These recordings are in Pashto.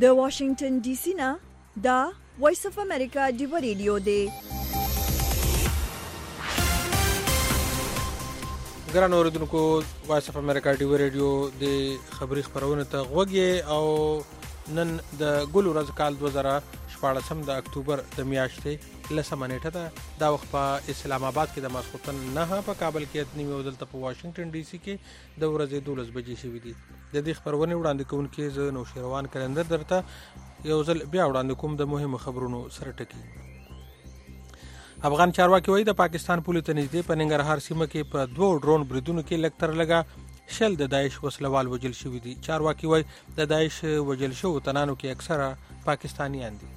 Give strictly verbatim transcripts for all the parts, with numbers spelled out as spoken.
د واشنگټن ډي سي نه دا وایس اف امریکا دی ریډیو دی. ګران اوریدونکو، وایس اف امریکا دی ریډیو د خبری خبرونه ته غوږی او نن د ګل ورځ کال دوه زره شپاړسم د اکتوبر د میاشتې لسمه نیټه ده. دا وخت په اسلام آباد کې د ماسخوتن نه، په کابل کې اتنی او دلته په واشنگټن ډي سي کې د ورځې دولس بجې شوې دي. د دې خبرونه وړاندې کوونکې زه نوشیروان کلندر درته یو ځل بیا وړاندې کوم د مهمو خبرونو سره ټکی. افغان چارواکي وایي د پاکستان پولې ته نږدې په ننګرهار سیمه کې په دوه ډرون بریدونو کې لږ تر لږه شل د داعش وسلوال وجل شوي دي. چارواکي وایي د داعش وجل شوو تنانو کې اکثره پاکستانیان دي.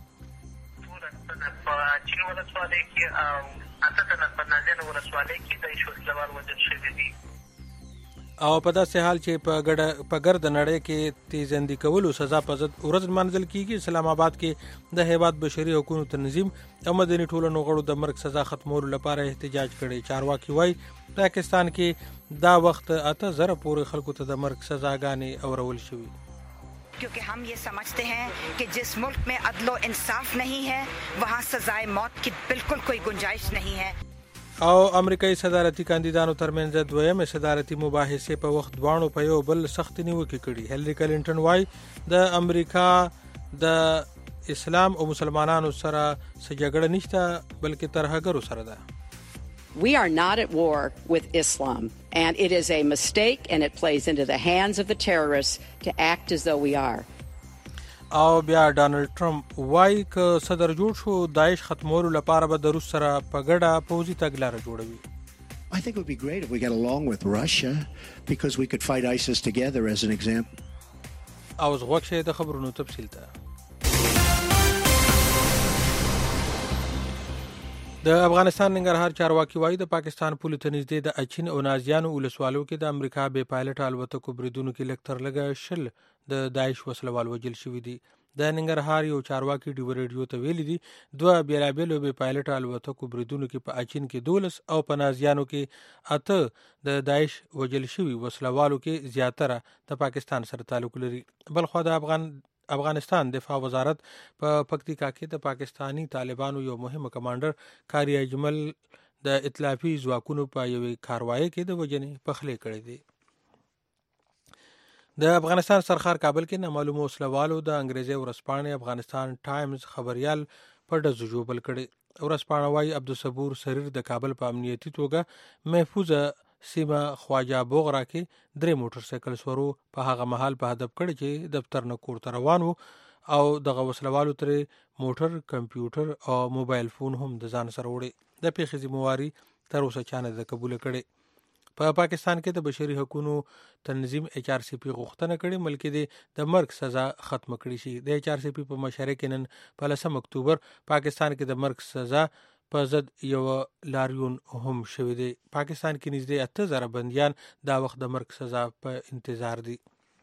چین ولسوالۍ کې او اته تنه په نازیانو ولسوالۍ کې د وسلوال وجل شوي دي. او په داسې حال چې په ګډه په ګرد نړۍ کې تیزاندي کولو سزا په ضد ورځ منځل کیږي، اسلام آباد کې د هیواد بشري حقوقو تنظیم او مدني ټولنو غړو د مرګ سزا ختمولو لپاره احتجاج کړي. چارواکي وایي پاکستان کې دا وخت اته زره پورې خلکو ته د مرګ سزاګانې اورول شوي. क्योंकि हम ये समझते हैं कि जिस मुल्क में अदल व इंसाफ नहीं है वहाँ सजाए मौत की बिल्कुल कोई गुंजाइश नहीं है. او امریکایي صدارتي کاندیدانو ترمنځ دویم صدارتي مباحثه په وخت دوانو په یو بل سخت نیوکه کړي. هیلری کلینټن وايي د امریکا د اسلام او مسلمانانو سره سجګړه نشته بلکې ترهګرو سره ده. We are not at war with Islam, and it is a mistake and it plays into the hands of the terrorists to act as though we are. او بیا ډانلډ ټرمپ وايي ک صدر جوړ شو داعش ختمولو لپاره به د روس سره په ګډه پوځي تګلارې جوړوي. I think it would be great if we get along with Russia because we could fight ISIS together as an example. او زغوښ شه د خبرونو تفصیل ته. د افغانستان ننګرهار چارواکي وایي د پاکستان پولې ته نږدې د اچین او نازیانو ولسوالو کې د امریکا بې پایلټ الوتکو بریدونو کې لږ تر لږه شل د داعش وسلوال وجل شوي دي. د ننګرهار یو چارواکي ډیو ریډیو ته ویلي دي دوه بیلابیلو بې پایلټ الوتکو بریدونو کې په اچین کې دولس او په نازیانو کې اته د داعش وجل شوي وسلوالو کې زیاتره د پاکستان سره تعلق لري. بلخو د افغان افغانستان دفاع وزارت په پکتیکا کې د پاکستانی طالبانو یو مهم کمانډر کاری اجمل د ائتلافي ځواکونو په یوې کاروایی کې د وجنې پخلی کړی دی. د افغانستان سرخار کابل کې نامعلومو وسلوالو د انګریزي ورځپاڼې افغانستان ټایمز خبريال په ډزو جوړ کړي. ورځپاڼه وايي عبدالصبور سریر د کابل په امنیتي توګه محفوظه سیمه خواجه بوغرا کې درې موټر سایکل سورو په هغه محل په هدف کړي چې دفتر نه کور ته روان وو او دغه وسلوالو تر موټر، کمپیوټر او موبایل فون هم د ځان سره وړي. د پیښې ذمہواری تر اوسه چانه د قبول کړي. په پا پاکستان کې د بشري حقوقو تنظیم ایچ آر سی پی غوښتنه کړې ملکې د مرګ سزا ختم کړي شي. د ایچ آر سی پی په مشره کې نن په لسم اکتوبر پاکستان کې د مرګ سزا په ضد یو لاریون هم شوی دی. پاکستان کې نږدې اته زره بندیان دا وخت د مرګ سزا په انتظار دي.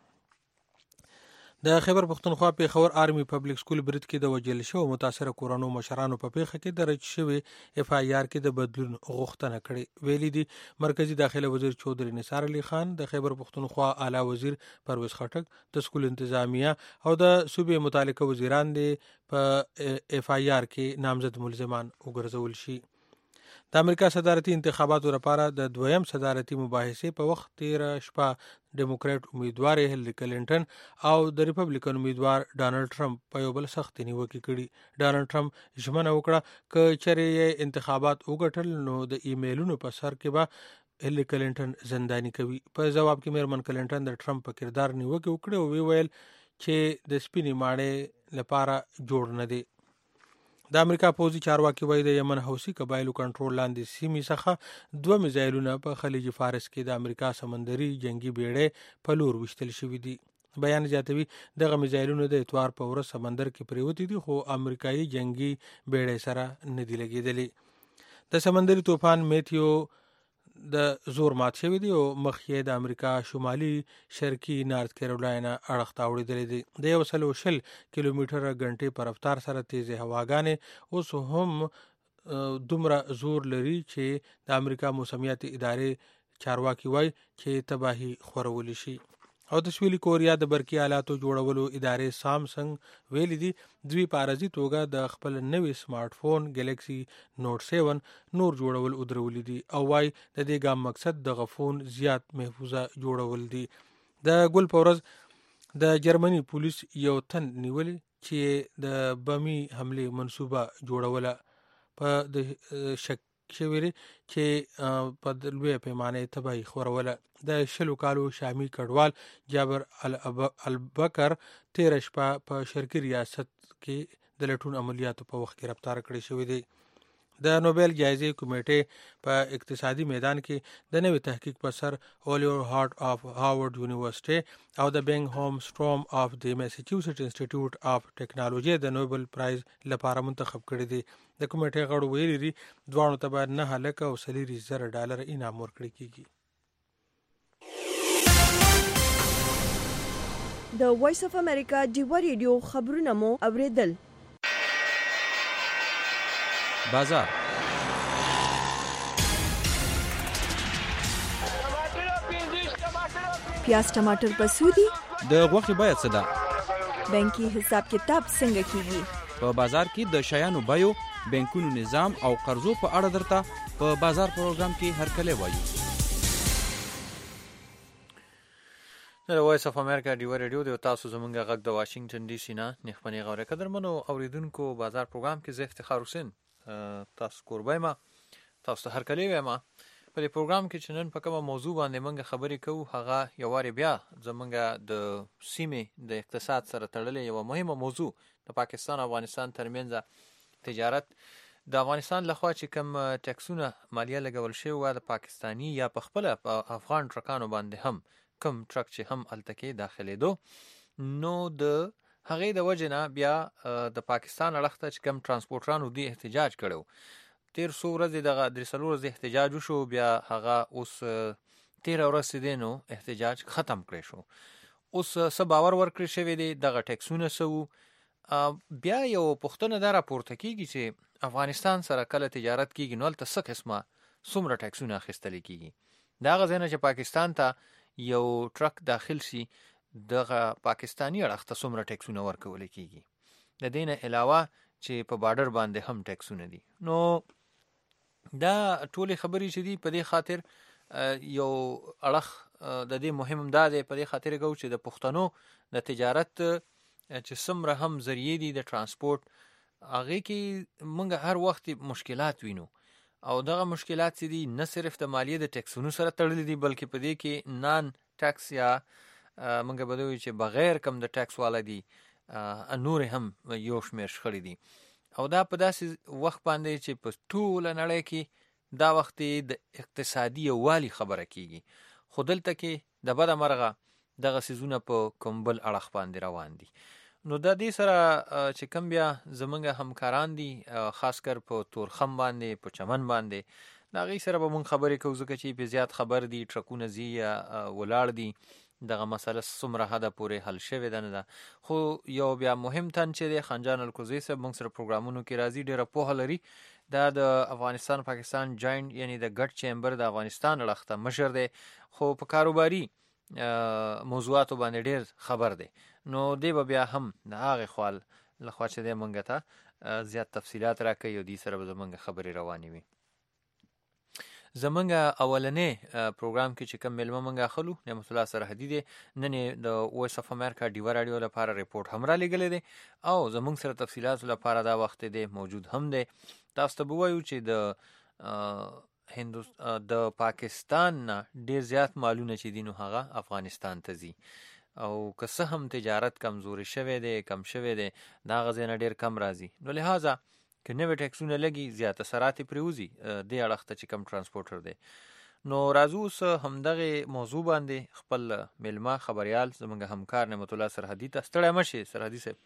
د خیبر پختونخوا پیښور آرمي پبلک سکول برید کې د وجل شو متاثره کورانو مشرانو په پیښه کې درج شوی اف آی آر کې د بدلون غوښتنه کړې. ویلي دي مرکزی داخله وزیر چودري نثار علي خان، د خیبر پختونخوا اعلی وزیر پرویز خټک، د سکول انتظامیه او د صوبې متعلقه وزیران دي په اف آی آر کې نامزد ملزمان وګرځول شي. د امریکا صدارتي انتخاباتو لپاره د دویم صدارتي مباحثه په وخت تیر شپه ډیموکراټ امیدوار هیلری کلینټن او د ریپبلیکن امیدوار ډانلډ ټرمپ په یو بل سخت نیوکه کړي. ډانلډ ټرمپ ژمنه وکړه ک چېرې انتخابات وګټل نو د ایمیلونو په سر کې به هیلری کلینټن زندانی کوي. په جواب کې میرمن کلینټن د ټرمپ په کردار نیوکه وکړه او وی ویل چې د سپینې ماڼۍ لپاره جوړ نه دی. د امریکا پوځي چارواکي وایي د یمن حوثي قبایلو کنټرول لاندې سیمې څخه دوه میزایلونه په خلیج فارس کې د امریکا سمندري جنگي بیړۍ په لور وشتل شوي دي. بیان زیاتوي دغه میزایلونه د اتوار په ورځ سمندر کې پریوتي دي خو امریکایي جنگي بیړۍ سره نه دي لګېدلې. د سمندري طوفان میتیو د زور مات شوی دی او مخ یې د امریکا شمالي شرقي نارت کیرولاینا اړخ ته وړېدلې دی. د یو سل شل کیلومتره غنټې په رفتار سره تیزه هواګانې اوس هم دومره زور لري چې د امریکا موسمیات ادارې چارواکي وایي چې تباهي خورول شي. او د سویلي کوریا د برقي آلاتو جوړولو ادارې سامسنګ ویلي دي دوی په عارضي توګه د خپل نوي سمارټ فون ګلیکسي نوټ سیون نور جوړول ودرولي دي او وايي د دې ګام مقصد د غفون زیات محفوظه جوړول دي. د ګل په ورځ د جرمني پولیس یو تن نیولي چې د بمي حمله منصوبه جوړوله په د شک شویری چې په لوی پیمانه تباہي خوروله. د شلو کالو شامی کډوال جابر البکر تیر شپه په شرقي ریاست کې د لټون عملیاتو په وخت گرفتار کړی شوی دی. د نوبل جایزې کمیټې په اقتصادي میدان کې د نوې تحقیق په سر اولیور هارت اف هاورډ یونیورسيټي او د بینګ هوم سټروم اف د میساچوسټ انسټیټیوټ اف ټیکنالوژي د نوبل پرایز لپاره منتخب کړي دي. د کمیټې غړو ویلي دي دوانو ته باید نه هلکه او سلیری زر ډالر انعام ورکړي کیږي. د وایس اف امریکا ډیوا ریډیو خبرونه مو اوریدل. بازار پیاز ټماټر په سودی د غوښې بیه څه ده؟ بانکي حساب کتاب څنګه کیږي؟ په بازار کې د شیانو بیو، بانکونو نظام او قرضو په اړه درته په بازار پروګرام کې هرکلی وایو. د وایس اف امریکا ډیوا ریډیو د تاسو زمونږ غږ د واشنگټن ډي سي نه نخبني غوړه قدرمنو اوریدونکو بازار پروګرام کې زه افتخار حسین تاسو قربای ما تاسو ته هرکلی وایم. په دې پروګرام کې چې نن په کومه موضوع باندې موږ خبرې کوو هغه یو واری بیا زمونږ د سیمې د اقتصاد سره تړلې یو مهمه موضوع د پاکستان او افغانستان ترمنځ تجارت. د افغانستان لخوا چې کوم ټیکسونه مالیه لګول شوی و د پاکستانی یا په خپل افغان ټرکانو باندې هم کوم ټرک چې هم التکې داخلي دو نو د هغه د وجنه بیا د پاکستان اړخته چې کوم ترانسپورټرانو دی احتجاج کړو. تیر څو ورځې دغه درې څلور ورځې احتجاج وشو بیا هغه اوس تیر ورځې دینو احتجاج ختم کړی شو. اوس څه باور ورکړی شوی دی دغه ټیکسونه سو بیا یو پوښتنه دا راپورته کیږي چې افغانستان سره کله تجارت کیږي نو تل څه قسمه څومره ټیکسونه اخیستل کیږي. دا غزنه چې پاکستان ته یو ټرک داخل شي دغه پاکستانی اړخ ته څومره ټیکسونه ورکول کیږي. د دې نه علاوه چې په بارډر باندې هم ټیکسونه دي. نو دا ټولې خبرې چې دي په دې خاطر یو اړخ د دې مهم دا دی په دې خاطر کو چې د پښتنو د تجارت چې څومره هم ذریعہ دي د ترانسپورت هغه کې موږ هر وخت مشکلات وینو او دغه مشکلات چې دي نه صرف د مالیې د ټیکسونو سره تړلي دي بلکې په دې کې نان ټیکس یا منګه بدوي چې بغیر کم د ټیکس والا دي نور هم یو شمیر شخړې دي او دا په داسې وخت باندې چې په ټول نړۍ کې دا وخت د اقتصادي یووالي خبره کیږي. خو دلته کې د بده مرغه دغه سيزونه په کومبل اړه باندې روان دي. نو د دې سره چې کوم بیا زمونږ همکاران دي خاص کر په تورخم باندې په چمن باندې دا غي سره به مونږ خبرې کوو ځکه چې په زیات خبر دي ټرکونه زی ولاړ دي دغه مسله څومره حد پورې حل شوه ده نه ده. خو یو بیا مهم تن چې د خنجان الکوزی سره موږ سره پروګرامونو کې راځي ډیره په لري دا د افغانستان پاکستان جاینټ یعنی د ګډ چیمبر د افغانستان اړخته مشر دی خو په کاروباري موضوعاتو باندې ډیر خبر دی. نو دی به بیا هم د هغه خپل لخوا چې د منګه ته زیات تفصيلات راکړي او د سره به زمونږ خبرې روانې وي. زمونږ اولنې پروګرام کې چې کوم ملمه منګه خلو نعمت الله سرحدي دی نن د وایس اف امریکا ډیوا رادیو لپاره ریپورت هم را لګلې دی او زمونږ سره تفصيلات لپاره دا وخت دی موجود هم دی. تاسو ته وایو چې د هندوستان د پاکستان ډیر زیات مالونه چې دینو هغه افغانستان ته ځي او که څه هم تجارت کمزوري شوه دی کم شوه دی دا غزنه ډیر کم راځي. نو لہذا که نوې ټیکسونه لګي زیات اثرات پریوزي د اړخته چې کم ترانسپورټر دی. نو راځو سه همدغه موضوع باندې خپل ملما خبريال زمونږ همکار نعمت الله سرحدي ته ستړی مشي. سرحدي صاحب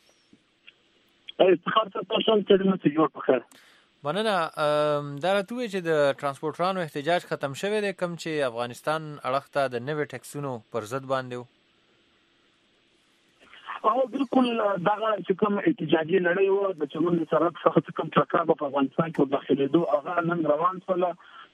افتخار تاسو ته د نو جوړ پخیر مننه. دا راته چې د ترانسپورټرانو احتجاج ختم شوه دی کم چې افغانستان اړخته د نوې ټیکسونو پر ضد باندې او بالکل دغه چې کوم احتجاجي لړۍ و د چمن سرحد څخه کوم ټرکا په افغانستان کې داخلي دوه هغه نن روان شول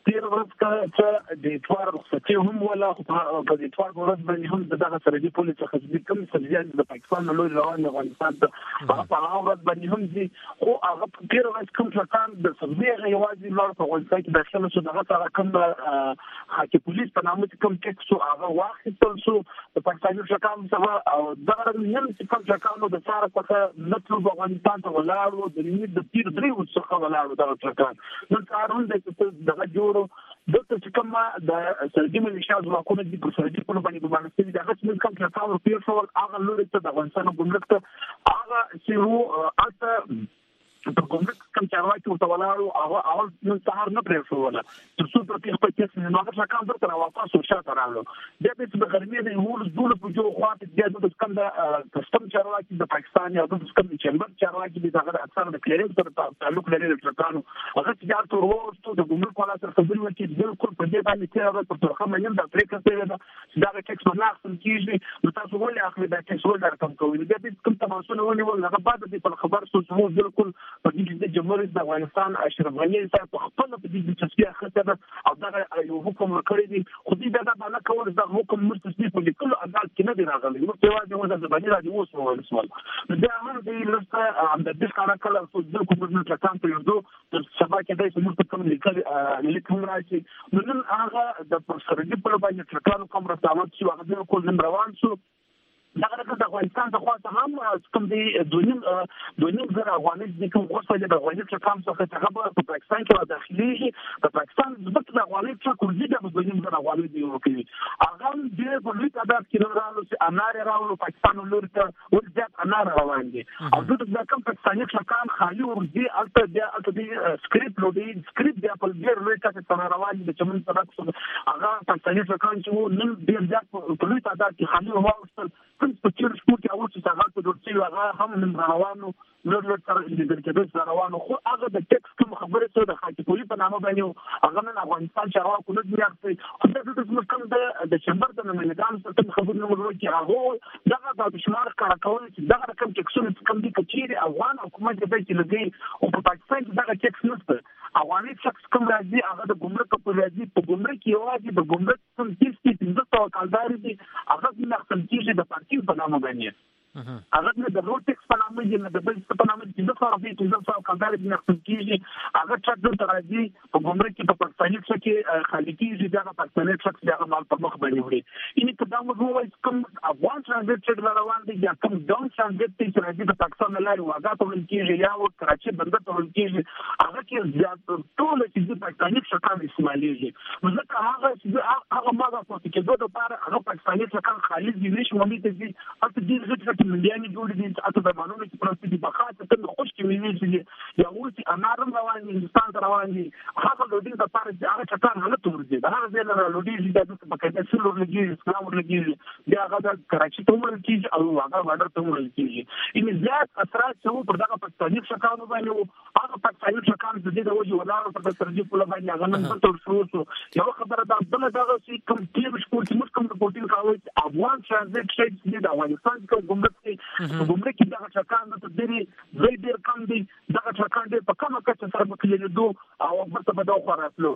تیر ورځ چې د اتوار رخصتي هم ولا په د اتوار ورځ باندې هم دغه سرحدي پولیس څخه کوم سرجان د پاکستان له لوري روان افغانستان ته په هغه ورځ باندې هم دي خو هغه تیر ورځ کوم څکان د سبزی غوازي لار په افغانستان کې داخله شو دغه سره کوم حاکم پولیس په نامه کوم ټیکس او هغه واخیستل شو د پاکستاني څخه سره او دغه نن چې کوم څکانو د ساره په نتلو افغانستان ته ولاړو د نیمه د تیر درې څخه ولاړو دغه څکان نن کارون د دغه جوړو دغه چې کوم د سرګي ملیشیا ځواکونه د سرګي په باندې باندې د هغه څه کوم چې تاسو په ټول هغه لوري ته د افغانستان ګمرک ته هغه چې وو اته په ګمرک کوم چارواکي ورته ولاړو هغه اول نن سهار نه پرې شو ولا تر څو په خپل کې نه هغه څنګه درته را واپس شو راغلو د دې په غرمې د هول دول په جو خواته د د کوم د کسٹم چارواکي د پاکستان یا د کوم چمبر چارواکي د هغه اکثر د کلیرنس سره تعلق لري د ټرکانو هغه چې جار تر وروسته د ګمرک ولا سره خبرې وکړي بالکل په دې باندې چې هغه په ترخه مې د افریقا ته دا د ټیکس نه اخلي کیږي نو تاسو ولې اخلي د ټیکس ولر کم کوي د دې کوم تماسونه ونیول هغه بعد د خبر سوسمو بالکل په دې د جمهوریت د افغانستان اشرف غنی صاحب په خپل په دې تصفیه خطر او دا یو حکم ورکړی دی خو دې دا باندې کول دا حکم مرتسبي په ټول عدالت کې نه دی راغلی نو په واجب وځه د باندې راځي اوس نو ولسمال دا هم دې لسته هم د دې کار کله څو د کوم د ټاکان په یو د سبا کې د سمون کوم لیکل لیکل راځي نو نن هغه د پرسرګي په باندې ټاکان کوم رسامت چې هغه د کول روان شو دا هغه د افغانستان د خواته هم کوم دی دونیم دونیم زره افغاني د کوم غوښتل د افغاني څخه کم څه څنګه په پاکستان کې داخلي په پاکستان د افغاني څخه کوزي د دونیم زره افغاني دی ورکړي هغه د پولیس تعداد کې نه راغلو چې انار راغلو پاکستان لور ته ورځ انار روان دي او د کوم پاکستاني څخه خالي ورځي البته د البته سکرپټ لودي سکرپټ د خپل ډیر لوی کته څنګه روان دي چې موږ سره هغه پاکستاني څخه چې نن ډیر ځکه پولیس تعداد کې خالي وروسته په چیر سپورت او چې هغه په ډول چې هغه هم من روانو نور نور تر دې کې د روانو خو هغه د ټیکس کوم خبره څه د خاطر پولیس په نامه باندې هغه نن افغانستان چې هغه کله دی راځي خو د دې کوم د د چمبر د نمائندګانو څخه خبر نه ورو چې هغه دغه د شمار کار کول چې دغه کوم ټیکسونه کوم دي چې افغان حکومت د دې لګي او په پاکستان کې دغه ټیکس نشته افغاني شخص کوم راځي هغه د ګمرک په راځي په ګمرک کې یوازې د ګمرک کوم تیس کې پنځه سوه کالداري دي هغه نه خپل کېږي د پارکینګ په نامه باندې هغه نه د روډ ټیکس په نامه یې نه د بل څه په نامه چې د فارغ دي پنځه سوه کالداري نه خپل کېږي هغه ټرک د راځي په ګمرک کې په پاکستاني څخه کې خالي کېږي دا پاکستاني څخه چې هغه مال په مخ باندې وړي ان په دا موضوع کوم افغان ترانزیت چې روان دي یا کوم ډاون ترانزیت چې راځي د پاکستان لاري واګه ته ول کېږي یا و کراچي بندر ته ول کېږي هغه کې زیات ټول چې د پاکستاني څخه استعمالېږي نو ځکه هغه چې هغه ماده په کې دوه لپاره هغه پاکستاني څخه خالي دي نشي مونږ ته دي اته دې ځکه چې مليانې جوړ دي اته د مانونو چې پروسې دي بخاطر ته خوش کې ویني چې یا ورته انارم روان دي هندستان ته روان دي هغه لودي د پاره چې هغه چټان حالت ورځي دا هغه ځای لودي چې د پکې څلور لګي اسلام لګي بیا هغه د کراچي ته ورکیږي او هغه وادر ته ورکیږي ان زیات اثرات څو پر دغه پاکستاني څخه باندې هغه پاکستاني څخه د دې د وجه ولاړ په سرجي په باندې هغه نن تر څو یو خبره ده بل دغه چې کوم تیر سپورت موږ کوم رپورټینګ کوي افغان ترانزیت شي د افغانستان کوم ګمرک کې ګمرک کې دغه څخه د دې زوی ډیر کم دي دغه څخه د په کومه کچه سره مخکې دو او ورته به دا خوراتلو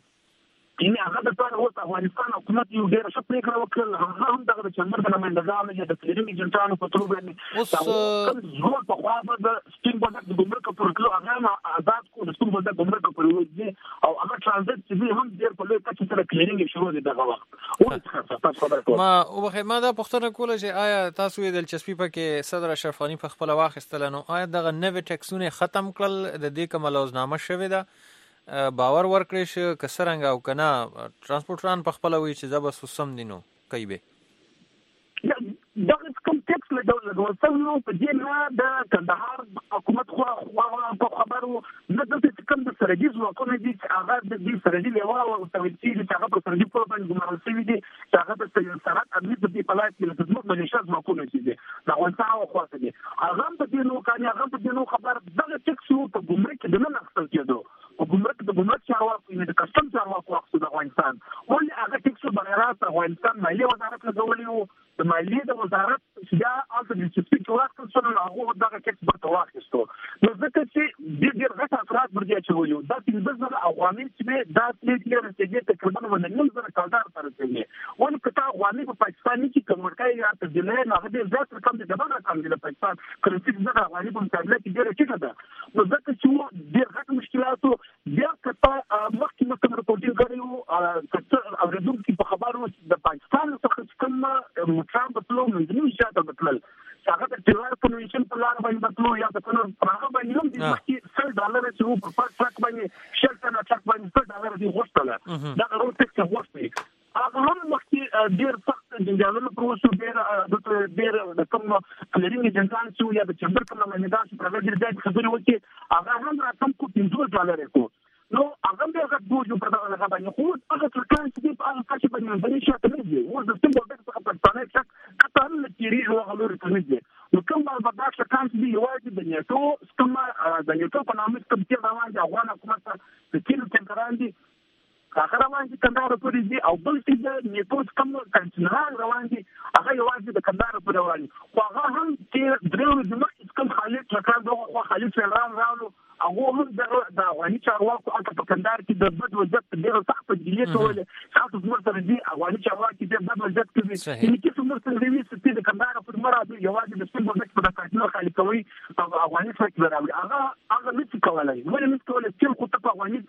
ان هغه د ټول اوس افغانستان حکومت یو ډیر ښه پریکړه وکړه هغه هم دغه چمبر د نمائندګانو یا د کلیرنګ ایجنټانو په تور باندې اوس زموږ په خوا به د سپین بولدک د ګمرک پر کلو هغه آزاد کو د سپین بولدک ګمرک پر وځي او هغه ترانزیت چې هم ډیر په لوی کچه سره کلیرنګ شروع دي دغه وخت ما او بخیر ما دا پوښتنه کوله چې آیا تاسو یې دلچسپي پکې صدر اشرف غنی په خپل واخیستل نو آیا دغه نوې ټیکسونه ختم کړل د دې کوم لوزنامه شوې ده باور ورکړی شو کسرنګ او کنا ترانسپورټران په خپل وی چې زبر سم دینو کوي به دا کوم ټیکس له ډول ورته نو په دې نه د کندهار حکومت خو په خبرو نه د کوم د سرجي ځواکونو دي چې هغه د دې سرجي لیوا او تولیدي چې هغه په سرجي په باندې ګمارل شوی دي چې هغه د سرحد امنیت د پلات کې د خدمت ملیشیا ځواکونو دي دا ولته او خاصه دي هغه په دې نو کاني هغه په دې نو خبر دغه ټیکس په ګمرک کې د نه نقصل کېدو او ګمرک د ګمرک چارواکو د کسٹم چارواکو اخصو د افغانستان ولې هغه ټیکس د بهرات افغانستان مالیه وزارت لګولي وو د مالیې د وزارت چې دا الته د سپیچ ورکړل شو نو هغه دغه ټیکس برته واخیستو نو ځکه چې ډېر ډېر غټ افراد ورته اچولي وو دا پنځه زره افغاني چې دا تلې رسېږي تقریبا ونه نیم زره کلدار ته رسېږي ولې که تا افغاني په پاکستان کې کنورټ کوي یا تبدیلوي نو هغه ډېر زیات رقم دی ډبل رقم دی د پاکستان کرنسي زره افغاني په مقابله کې ډېره ټیټه ده نو ځکه چې ډېر غټ مشکلاتو بیا که تا مخکې مخکې رپورټینګ کړی وو که اورېدونکي په خبرو د پاکستان څخه کوم مطلب بتلو منځني شاته بتلل هغه د ټیلر کنوینشن په لار باندې بتلو یا د کنور هغه باندې هم د مخکې سل ډالر چې وو په فرق فرق باندې شل ټن ټاک باندې سل ډالر دی غوښتل دا غوړ ټیکس غوښتل هغه هم مخکې ډیر سخت جنجالونه پروسو ډیر د ډیر د کوم کلرینګ جنرال چې یا د چمبر کوم باندې دا چې پرګر دې خبرې وکړي هغه هم راکم کو پنځه ډالر کو نو هغه به هغه بوجو پر دغه هغه باندې خو هغه څرګند چې په هغه کچې باندې باندې شاته نه دی او د سیمبول د څخه په ځانه چې کته نه کیری او هغه لوري ته نه دی نو کوم به دا څرګند دی یوازې د نیټو کوم د نیټو په نامه کوم چې روان دي افغان حکومت د کینو څنګه دي هغه روان دي کندهار پورې دي او بل چې د نیټو کوم کنټرول روان دي هغه یوازې د کندهار پورې روان دي خو هغه هم چې درو د مخ کوم خالد څرګند دغه خالد فلران راو هغه هم د افغاني چارواکو هغه په کندهار کې د بد وضعیت ډېر سخت په جلیه کول تاسو زموږ سره دي افغاني چارواکي د بد وضعیت کوي چې کیسه موږ سره دی چې د کندهار په مراد یوازې د سیمبول د په کارتونو خالي کوي او افغاني څخه راوړي هغه هغه نشي کولای ولې نشي کولای چې خو ته افغاني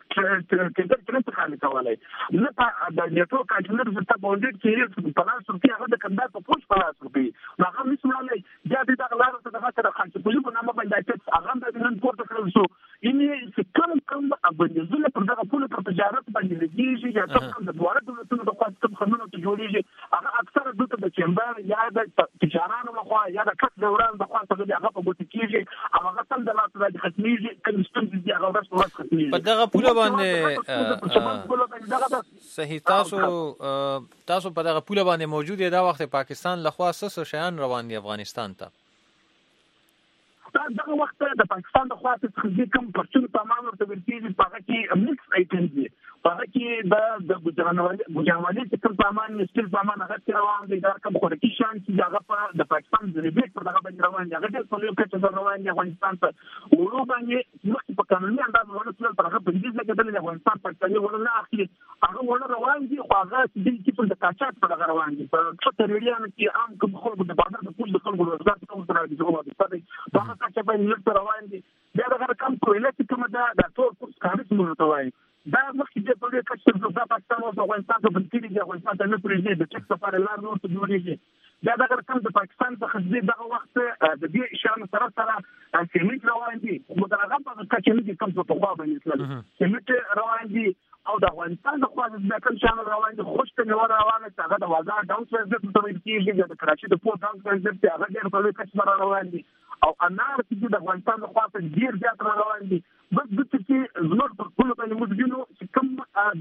کېدل چې خالي کولای نه په د نیټو کارتونو د ته باندې چې په لاس کې هغه د کندهار په پوښ په لاس کې هغه نشي کولای دا د غلار څخه د خاطر خالي کوي په نامه باندې هغه د نن پورته کړل شو یعنی چې کوم کوم باندې پر دغه پوله پر تجارت باندې لګیږي یا کوم د دواره دولتونو د خاص کوم قانونو ته جوړیږي هغه اکثره دلته د چمبر یا د تجارانو لخوا یا د کس دوران د خاص څخه هغه په بوت کېږي هغه تم د لاس د ختميږي کوم ستونزې دي هغه ورس ورس ختميږي په دغه پوله باندې صحیح تاسو تاسو په دغه پوله باندې موجود دی دا وخت پاکستان لخوا څه شیان روان دي افغانستان ته دا دغه وخت د پاکستان د خواته څخه کوم پرچون تمام ورته ورکیږي په هغه کې مکس آیټم دي په هغه کې د د ګجرانوالي ګجرانوالي چې کوم سامان نشټل سامان هغه روان دي دا کوم خوراکي شان چې هغه په د پاکستان د ریبیټ پر هغه باندې روان دي هغه د پولیو کې روان دي افغانستان ته ورو باندې مخکې په قانوني انداز ورته پر هغه باندې لګیدل د افغانستان پاکستاني ورنه اخلي هغه ورنه روان دي خو هغه د کې د کاچات پر هغه روان دي په څه ریډیان کې عام کوم خلکو د بازار د پولیس خلکو ورځ کوم سره دي هغه د چې په نیټ روان دي دا هغه کم کویله چې کومه دا د ټول کورس کارت مونږ ته وایي دا مخکې د پولیس کچې د پاکستان او افغانستان په بنتي دي افغانستان ته نه پرېږي د چک سفر لار نور ته جوړیږي دا هغه کم د پاکستان څخه د دغه وخت د دې اشاره سره سره سیمټ روان دي مدرغه په کچې نه دي کوم څه په خوا باندې تلل سیمټ روان دي او د افغانستان د خوا د کوم شان روان دي خوشته نو روانه هغه د وزارت ډاون سرزت ته ورکیږي د کراچي د پورت ډاون سرزت هغه ډېر په کچې روان دي او انار چې د افغانستان د خوا په ډیر زیات روان دي بس د چې زموږ په ټول باندې موږ ګینو چې کوم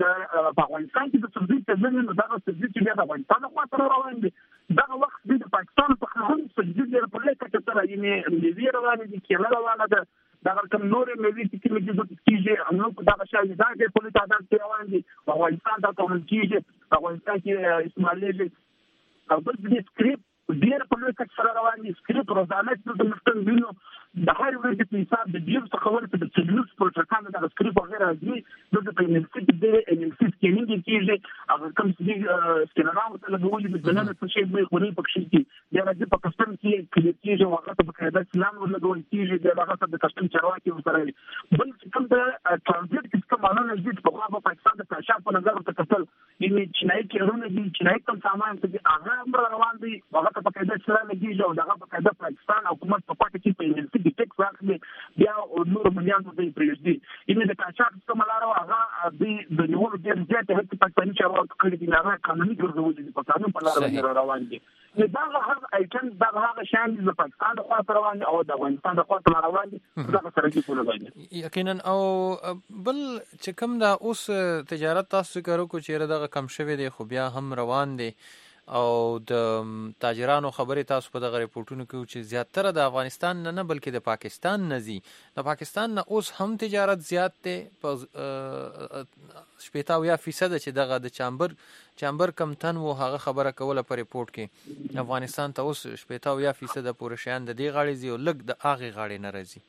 د افغانستان کې د سبزي ته نه دا سبزي چې د افغانستان د خوا سره روان دي دا وخت د پاکستان څخه هم سبزي ډیر په لکه چې سره یې ملي روان دي کېله روانه ده دا کوم نور ملي چې کوم چې کیږي نو دا شای دا چې په تعداد کې روان دي افغانستان دا کوم کیږي افغانستان کې اسماعیل او بل دې سکرپټ ډیر په لوی کچ سره روان دي سکرپټ روزانه د مستن وینو د هر ورځې په حساب د ډیر څخه ورته د سلوس پروتوکول د سکرپټ وغیرہ دي د په انسټیټ د انسټیټ کېنګ کېږي هغه کوم چې سکینرام ته لګولې د بلنه څه شی به خوري په شي کې د راځي په کسټم کې کېږي او هغه په قاعده اسلام ولګول کېږي د هغه د کسټم چارواکي سره بل کوم د ترانزیت کې کوم معنا نه دي په هغه پاکستان د تاشا په نظر ته کتل یعنی چینای کې ورونه دي چینای کوم سامان چې هغه روان دي هغه په قاعده اسلام کېږي او هغه په قاعده پاکستان حکومت په پاتې کې په د ټیکس واخلي بیا نور مليان د پریږدي یعنی د کاچاک کوم لار هغه د نیول ډیر زیات هڅه پاکستاني چارواکو کړې دي هغه قانوني ګرځول دي په قانون په لار باندې روان دي دا هغه ایتن دا هغه شان د پاکستان د خوا روان دي او د افغانستان د خوا روان دي دا سره کې کول باندې یقینا او بل چې کوم دا اوس تجارت تاسو کارو کو چیرې دغه کم شوی دی خو بیا هم روان دي او د تاجرانو خبرې تاسو په دغه ریپورتونو کې چې زیاتره د افغانستان نه نه بلکې د پاکستان نه ځي. د پاکستان نه اوس هم تجارت زیات دی په شپېته اویا فیصده چې دغه د چامبر چامبر کم تن و هغه خبره کوله په ریپورت کې افغانستان ته اوس شپېته اویا فیصده پورې شیان د دې غاړې ځي او لږ د هغې غاړې نه راځي.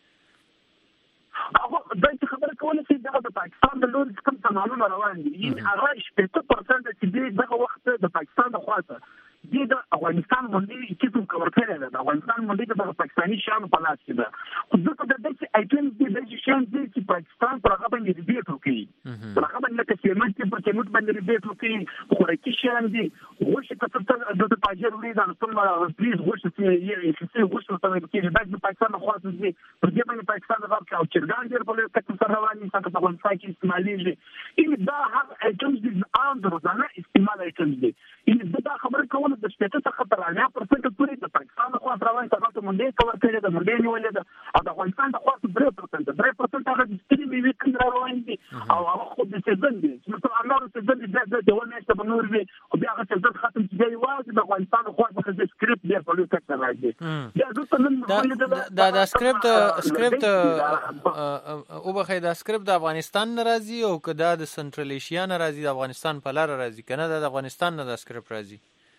دا چې خبره کوله چې دغه د پاکستان د لوري کوم سامانونه روان دي یعنې هغه شپېته پرسنټ چې دی دغه وخت د پاکستان د خوا څخه دی د افغانستان منډي چې کوم کړی ده د افغانستان منډي د پاکستاني شیانو په لاس کې ده. خو ځکه د داسې آیټمز دي داسې شیان دي چې پاکستان پر هغه باندې ریبیټ وکړي پر هغه باندې لکه سیمنټ چې پر سیمنټ باندې ریبیټ وکړي خوراکي شیان دي غوښې که څه د تاجر وړي دا کوم پلیز غوښې چې یې غوښې ورته ویل کېږي دا د پاکستان خوا څخه دي پر دې باندې پاکستان د غاب او چرګان ډېر په لوی کچه سره روان دي څنګه په افغانستان کې استعمالېږي. یعنې دا هغه آیټمز دي عام د روزانه استعمال آیټمز دي. یعنې دا خبره کوله د شپېته څخه تر اویا پرسنټ پورې د پاکستان د خوا روان څنګه ته منډي کور کړی د منډي نیولې ده او د افغانستان د خوا درې پرسنټ درې پرسنټ هغه د ستري میوې کوم روان دي او هغه خو د سیزن دي چې مثلا انار سیزن دي د دوه میاشتې په نور وي او بیا هغه سیزن ختم چې دی واځي د افغانستان د خوا څخه د سکرپټ ډېر په لوی کچه راځي. دا زه ته نن دا دا سکرپټ سکرپټ او بخې دا سکرپټ د افغانستان نه راځي او که دا د سنټرل ایشیا نه راځي د افغانستان په لار راځي کنه د افغانستان نه دا سکرپټ راځي.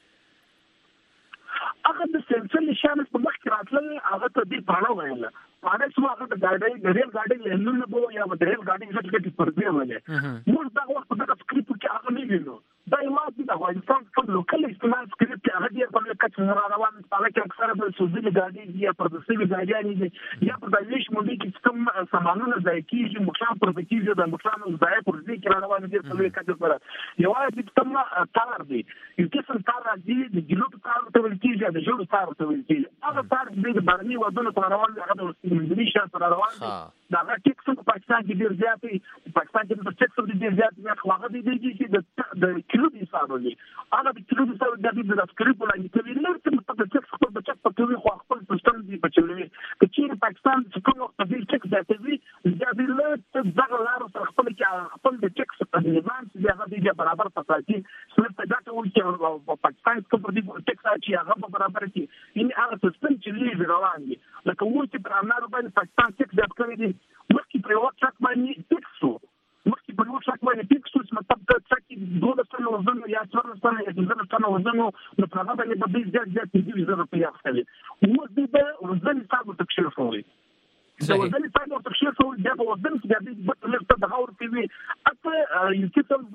هغه د سنټرل ایشیا په مخ کې راتلل هغه ته دی پاڼه ویله پاڼه چې هغه د ګاډۍ د ریل ګاډۍ لهنونه بو یا د ریل ګاډۍ څخه کې پردې ولې موږ دا وخت په دغه سکرپټ کې هغه نه وینو دا یوازې د افغانستان کوم لوکل استعمال سکرپټ هغه ډېر په لوی کچه را روان دي هغه کې اکثره د سوزلي ګاډۍ یا پردسي ګاډیانې دي یا په دایښ مونږ کې کوم سامانونه ځای کېږي مخام پر کېږي د مخام ځای پر دې کې را روان دي په لوی کچه پر یوازې کوم تار دي یو قسم تار دي د جنوب تار ته ویل کېږي د جوړ تار ته ویل کېږي هغه تار د بارني ودونو پر روان دي هغه د ملي شاته را روان دي دا هغه ټیکس په پاکستان کې ډېر زیات دي پاکستان کې د ټیکس ډېر زیات دي خو هغه دي چې د د کیلو دي حساب دي هغه د کیلو حساب د دې د سکرپټ ولاندې کوي نه چې په ټیکس خپل بچت په کوي خو خپل سیستم دی په چلوي چې چیرې پاکستان چې کوم وخت د ټیکس زیاتوي دا د له دغه لارو سره خپل کې خپل د ټیکس په نظام چې هغه دی برابر پاتې سمه په دا ټول چې پاکستان کوم پر دې ټیکس چې هغه برابر دي یعنې هغه سیستم چې لوي روان دي لکه وو چې پر امنار باندې پاکستان ټیکس زیات کړی دي مخکې پر وخت څخه باندې ټیکس مخکې پر وخت څخه باندې ټیکس چې مطلب چې دوه سنه وزن یا څلور سنه یا څلور سنه وزن نو په هغه باندې به ډېر زیات زیات دي زره په یاد خلي وو دې د وزن حساب تکشیر شوی د وزن حساب تکشیر شوی د وزن چې د دې په دغه ور کوي اته یو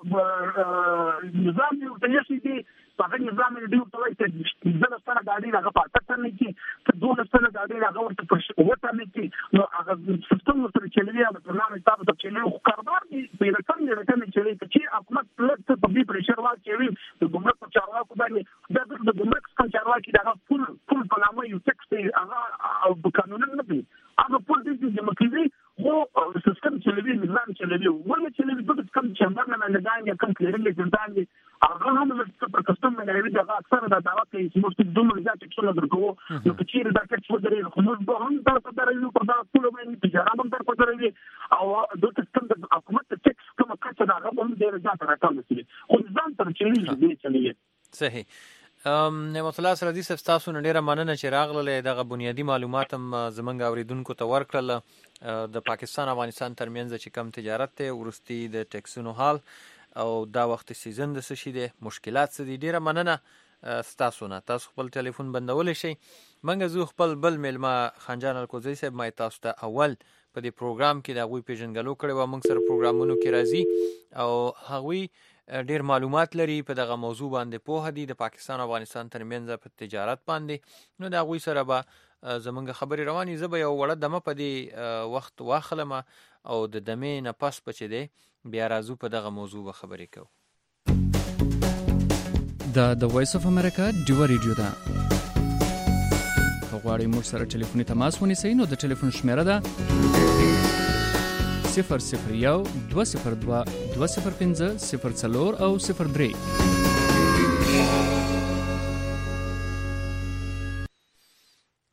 څه نظام یو تنشي دي هغه نظام دې یو توای چې زره سره غاډي هغه پاتې نه کی ته دوه سره غاډي هغه ورته په وته نه کی نو هغه سیستم سره چلوي او برنامج تاسو ته چلوي خو کاربار دي په رقم نه رقم چلوي چې حکومت پلت په دې پریشر واچوي د ګمرک په چارواکو باندې دا د ګمرک څخه چارواکي دا فل فل په نامه یو ټیکس هغه او قانون نه دی هغه فل دې د مکلي خو سیستم چلوي نظام چلوي ولې چلوي د کوم چمبر نه نه دا کم کلیرنګ ځندان دي هغه هم په کستم باندې دا اکثر دا دعوت کوي چې موږ دومره زیات ټکسونه درکو نو چې چیرې دا ټکس ودرې خو موږ به هم دا په درې په دا ټول باندې تجارت هم در په درې او د سیستم د حکومت ټکس کوم کچه دا هم ډېر زیات راکړل شي خو ځان تر چې دې چلیږي. صحیح. ام نعمت الله سرادي صاحب تاسو نه ډیره مننه چې راغله دغه بنیادی معلومات هم زمونږ اوریدونکو ته ورکړل د پاکستان افغانستان ترمنځ چې کم تجارت ته ورستی د ټکسونو حال او دا وخت سیزن د څه شي دي مشکلات څه دي ډیره مننه تاسو نه تاسو خپل ټلیفون بندول شي منګه زه خپل بل ملما خنجان الکوزی صاحب ما تاسو ته اول په دې پروګرام کې دا غوي پیژنګلو کړي و موږ سره پروګرامونو کې راځي او هغوی ډیر معلومات لري په دغه موضوع باندې په هدي د پاکستان او افغانستان ترمنځ په تجارت باندې نو دا غوي سره به زمونږ خبري رواني زه به یو وړه دمه په دې وخت واخلم او د دمې نه پس پچې دی بیا راځو په دغه موضوع به خبرې کوو. دا د وایس اف امریکا ډیو ریډیو ده. غواړئ موږ سره ټلیفوني تماس ونیسئ نو د ټلیفون شمیره ده صفر صفر یو دوه صفر دوه دوه صفر پنځه صفر څلور او صفر درې.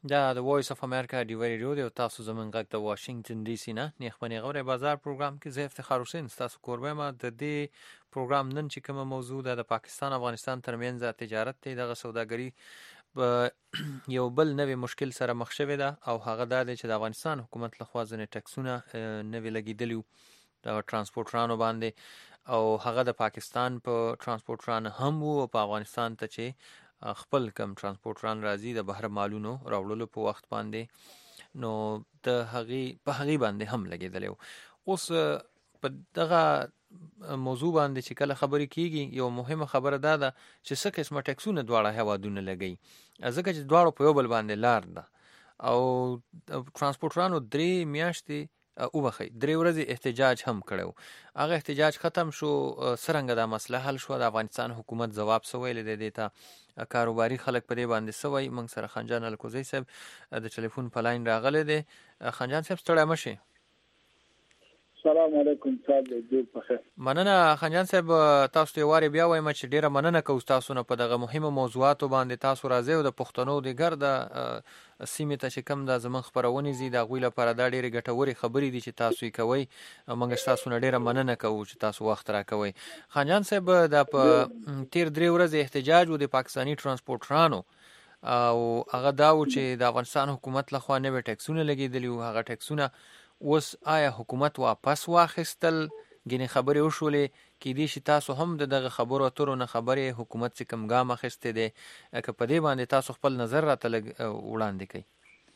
دا د وایس اف امریکا دی ریډیو دی او تاسو زمونږ غږ د واشنگټن ډي سي نه نیخبني غوړې بازار پروګرام کې زه افتخار حسین تاسو کوربه ما د دې پروګرام نن چې کومه موضوع ده د پاکستان افغانستان ترمنځ تجارت ته دغه سوداګري یو بل نوې مشکل سره مخ شوې ده او هغه دا دی چې د افغانستان حکومت لخوا ځنې ټکسونه نوې لګیدلی د ترانسپورټرانو باندې او هغه د پاکستان په ترانسپورټران هم وو په افغانستان ته چې خپل کم ترانسپورټران راځي د بهر مالونو راوړلو په وخت باندې نو د هغې په هغې باندې هم لګېدلی و. اوس په دغه موضوع باندې چې کله خبرې کېږي یو مهمه خبره دا ده چې څه قسمه ټکسونه دواړه هیوادونه لګوي ځکه چې دواړو په یو بل باندې لار ده او ترانسپورټرانو درې میاشتې وبخئ درې ورځې احتجاج هم کړی هغه احتجاج ختم شو څرنګه دا مسله حل شوه د افغانستان حکومت ځواب څه ویلی دی دې ته کاروباري خلک په دې باندې څه وایي موږ سره خنجان الکوزی صاحب د ټلیفون په لاین راغلی دی. خنجان صاحب ستړی مه شئ. السلام علیکم صاحب ډیر بخیر. مننه خنجان صاحب تاسو ته واره بیا وایم چې ډیره مننه کوم تاسو نه په دغه مهمه موضوعاتو باندې تاسو راځي او د پښتنو د ګرد سیمه ته چې کم د زمون خبرونه زی د غویله پر دا ډیره ګټوري خبرې دي چې تاسو یې کوي موږ تاسو نه ډیره مننه کوو چې تاسو وخت راکوي. خنجان صاحب د تیر درې ورځې احتجاج و د پاکستانی ترانسپورټرانو او هغه دا و چې د افغانستان حکومت لخوا نوې ټکسونه لګیدلی او هغه ټکسونه اوس آیا حکومت واپس واخیستل ګینې خبرې وشولې کېدای شي تاسو هم د دغه خبرو اترو نه خبرې حکومت چې کوم ګام اخیستی دی که په دې باندې تاسو خپل نظر راته لږ وړاندې کړئ.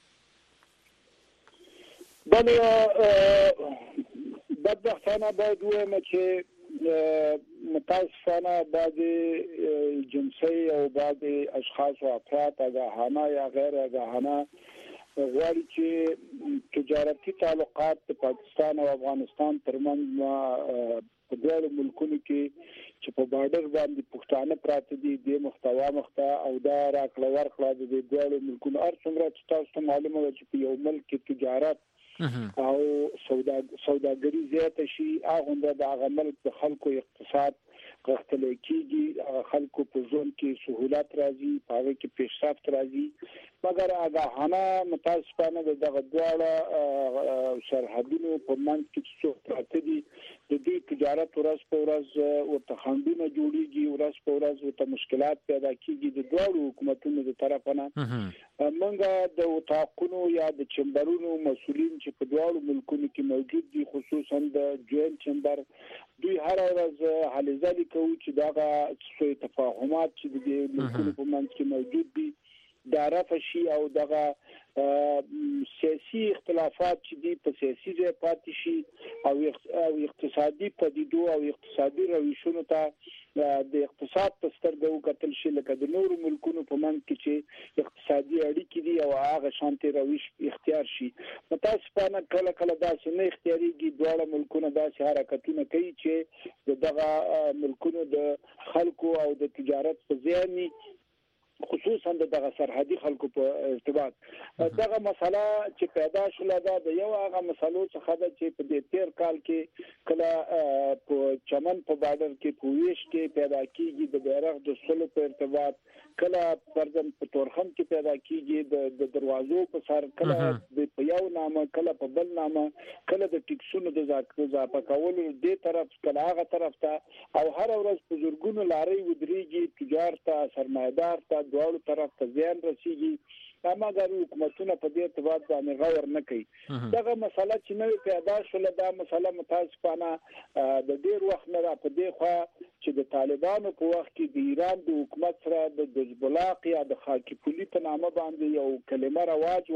بله بدبختانه باید ووایم چې متاسفانه بعضې جنسۍ او بعضې اشخاص و افراد آگاهانه یا غیر آگاهانه غواړي چې تجارتي تعلقات د پاکستان او افغانستان ترمنځ په دواړو ملکونو کې چې په بارډر باندې پښتانه پراته دي د محتوا مخته او دا راکړه ورکړه د دواړو ملکونو هر څومره چې تاسو ته معلومه ده چې په یو ملک کې تجارت او سوداګري زیاته شي هغومره د هغه ملک د خلکو اقتصاد غښتلی کېږي هغه خلکو په ژوند کې سهولت راځي په هغه کې پیشرفت راځي مګر آگاهانه متاسفانه د دغه دواړه سرحدونو په منځ کې چې څوک پراته دي د دوی تجارت ورځ په ورځ ورته خنډونه جوړېږي ورځ په ورځ ورته مشکلات پیدا کېږي د دواړو حکومتونو د طرفه نه. موږ د اتاقونو یا د چمبرونو مسؤلین چې په دواړو ملکونو کې موجود دي خصوصا د جوینټ چمبر دوی هر ورځ هلې ځلې کوو چې دغه سوء تفاهمات چې د ملکونو په منځ کې موجود دي دا رفع شي او دغه سیاسي اختلافات چې دي په سیاسي ځای پاتې شي او اقتصادي پدیدو او اقتصادي رویشونو ته د اقتصاد په سترګه وکتل شي لکه د نورو ملکونو په منځ کې چې اقتصادي اړیکې دي او هغه شانتي رویش اختیار شي. متاسفانه کله کله داسې نه اختیاریږي دواړه ملکونه داسې حرکتونه کوي چې دغه ملکونو د خلکو او د تجارت په زیان خصوصا دغه سرحدي خلکو په ارتباط دغه مسله چې پیدا شوله دا د یو هغه مسلو څخه ده چې په دې تیر کال کې کله په چمن په بارډر کې په ویش کې پیدا کېږي د بیرغ د سلو په ارتباط کله پرځم په تورخم کې پیدا کېږي د دروازو په سر کله په یو نامه کله په بل نامه کله د ټیکسونو د اضافه کولو دې طرف کله هغه طرف ته او هر ورځ په زرګونو لارۍ ودرېږي تجار ته سرمایه‌دار ته دواړو طرف ته زیان رسیږي اما د حکومتونو په دې ارتباط باندې غور نه کوي. دغه مسله چې نوې پیدا شوله دا مسله متاسفانه د ډېر وخت نه را په دې خوا چې د طالبانو په وخت کې د ایران د حکومت سره د دزبلاق یا د خاکی پولی په نامه باندې یو کلمه رواج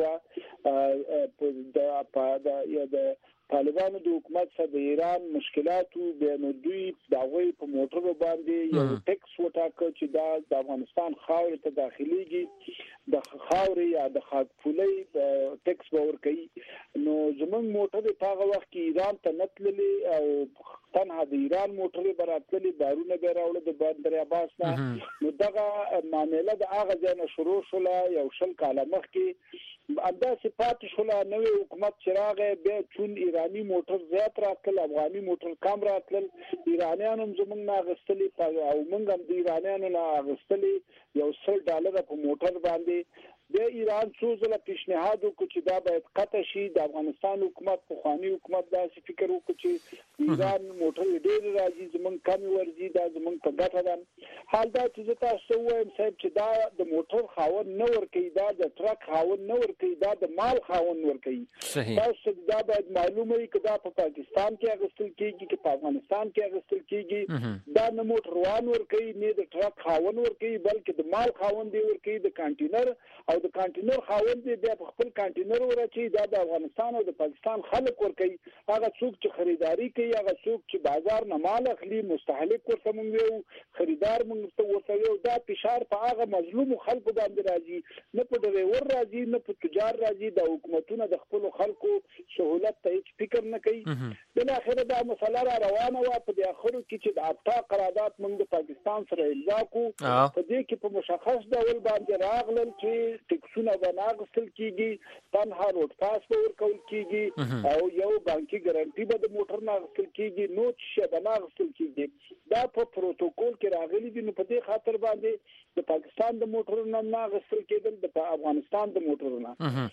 و د یا د طالبانو د حکومت سره د ایران مشکلاتو بینو دوی داوی په موټرو باندې یو ټیکس وټاکه چې دا د افغانستان خاورې ته داخليږي د خاورې یا د خاک پولۍ ټیکس باور کوي نو زمونږ موټر په هغه وخت کې ایران ته نتللی او تنها د ایران موټرې براتللی بارونه به راوړل د بندر عباس نه نو دغه معامله د هغه ځای نه شروع شوله یو شل کاله مخکې انداسې پاتې شوله نوی حکومت چې راغی بیا چون ایرانی موټر زیات راتلل افغاني موټر کم راتلل ایرانیان هم زمونږ نه اغستلي او موږ هم د ایرانیانو نه اغستلي یو سل ډالره په موټر باندې د ایران څو ځله پیشنهاد وکړ چې دا باید قطع شي. د افغانستان حکومت پخوانی حکومت داسې فکر وکړ چې ایران موټر ډېر راځي زمونږ کم ورځي دا زمونږ په ګټه ده. حال دا چې زه تاسو وایم صاحب چې دا د موټر خاوند نه ورکوي، دا د ټرک خاوند نه ورکوي، دا د مال خاوند ورکوي. تاسو دا باید معلومه وي چې دا په پاکستان کې اغوستل کېږي که په افغانستان کې اغوستل کېږي. دا نه موټروان ورکوي نه د ټرک خاوند ورکوي بلکې د مال خاوند دی ورکوي، د کانټینر او د کانټینر خاوند دی بیا په خپل کانټینر ورچي. دا د افغانستان او د پاکستان خلک ورکوي. هغه څوک چې خریداري کوي، هغه څوک چې بازار نه مال اخلي، مستهلک ورته مونږ یو خریدار مونږ ورته یو. دا فشار په هغه مظلوم خلکو باندې راځي، نه په ډریور راځي نه په تجار راځي. د حکومتونو د خپل خلکو سہولت ته هیڅ فکر نه کوي. بل اخر دا مسله را روانه و په د اخرو کې چې د افتا قرارداد مونږ د پاکستان سره امضا کو. په دې کې په مشخص ډول باندې راغلل چې ټکسونه به نه اخیستل کېږي، تنها روډ پاس به ورکول کېږي او یو بانکي ګارانټي به د موټر نه اخیستل کېږي، نو څه به نه اخیستل کېږي. دا په پروتوکول کې راغلي دي. نو په دې خاطر باندې د پاکستان د موټرونو نه اخیستل کېدل، د افغانستان د موټرونو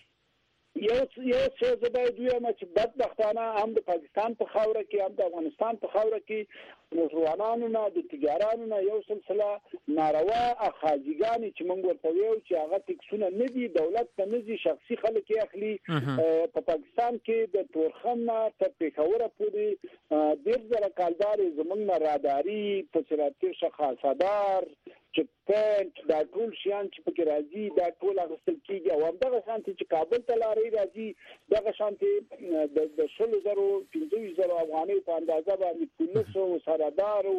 یو یو څه زه باید ووایم چې بدبختانه هم د پاکستان په خاوره کې هم د افغانستان په خاوره کې موټروانانو نه د تجارانو نه یو سلسله ناروا اخاذیګانې چې موږ ورته وایو چې هغه ټکسونه نه دي، دولت ته نه دي، شخصي خلک یې اخلي. په پاکستان کې د تورخم نه تر پېښوره پورې ډېر زره کالدارې زموږ نه راداري، په سراتیر شخاصدار، چک پینټ، دا ټول شیان چې پکې راځي دا ټول اخیستل کېږي. او همدغه شانتې چې کابل ته لارې راځي دغه شانتې د شلو زرو پنځه ویشت زرو افغانیو په اندازه باندې پولیسو، سردارو،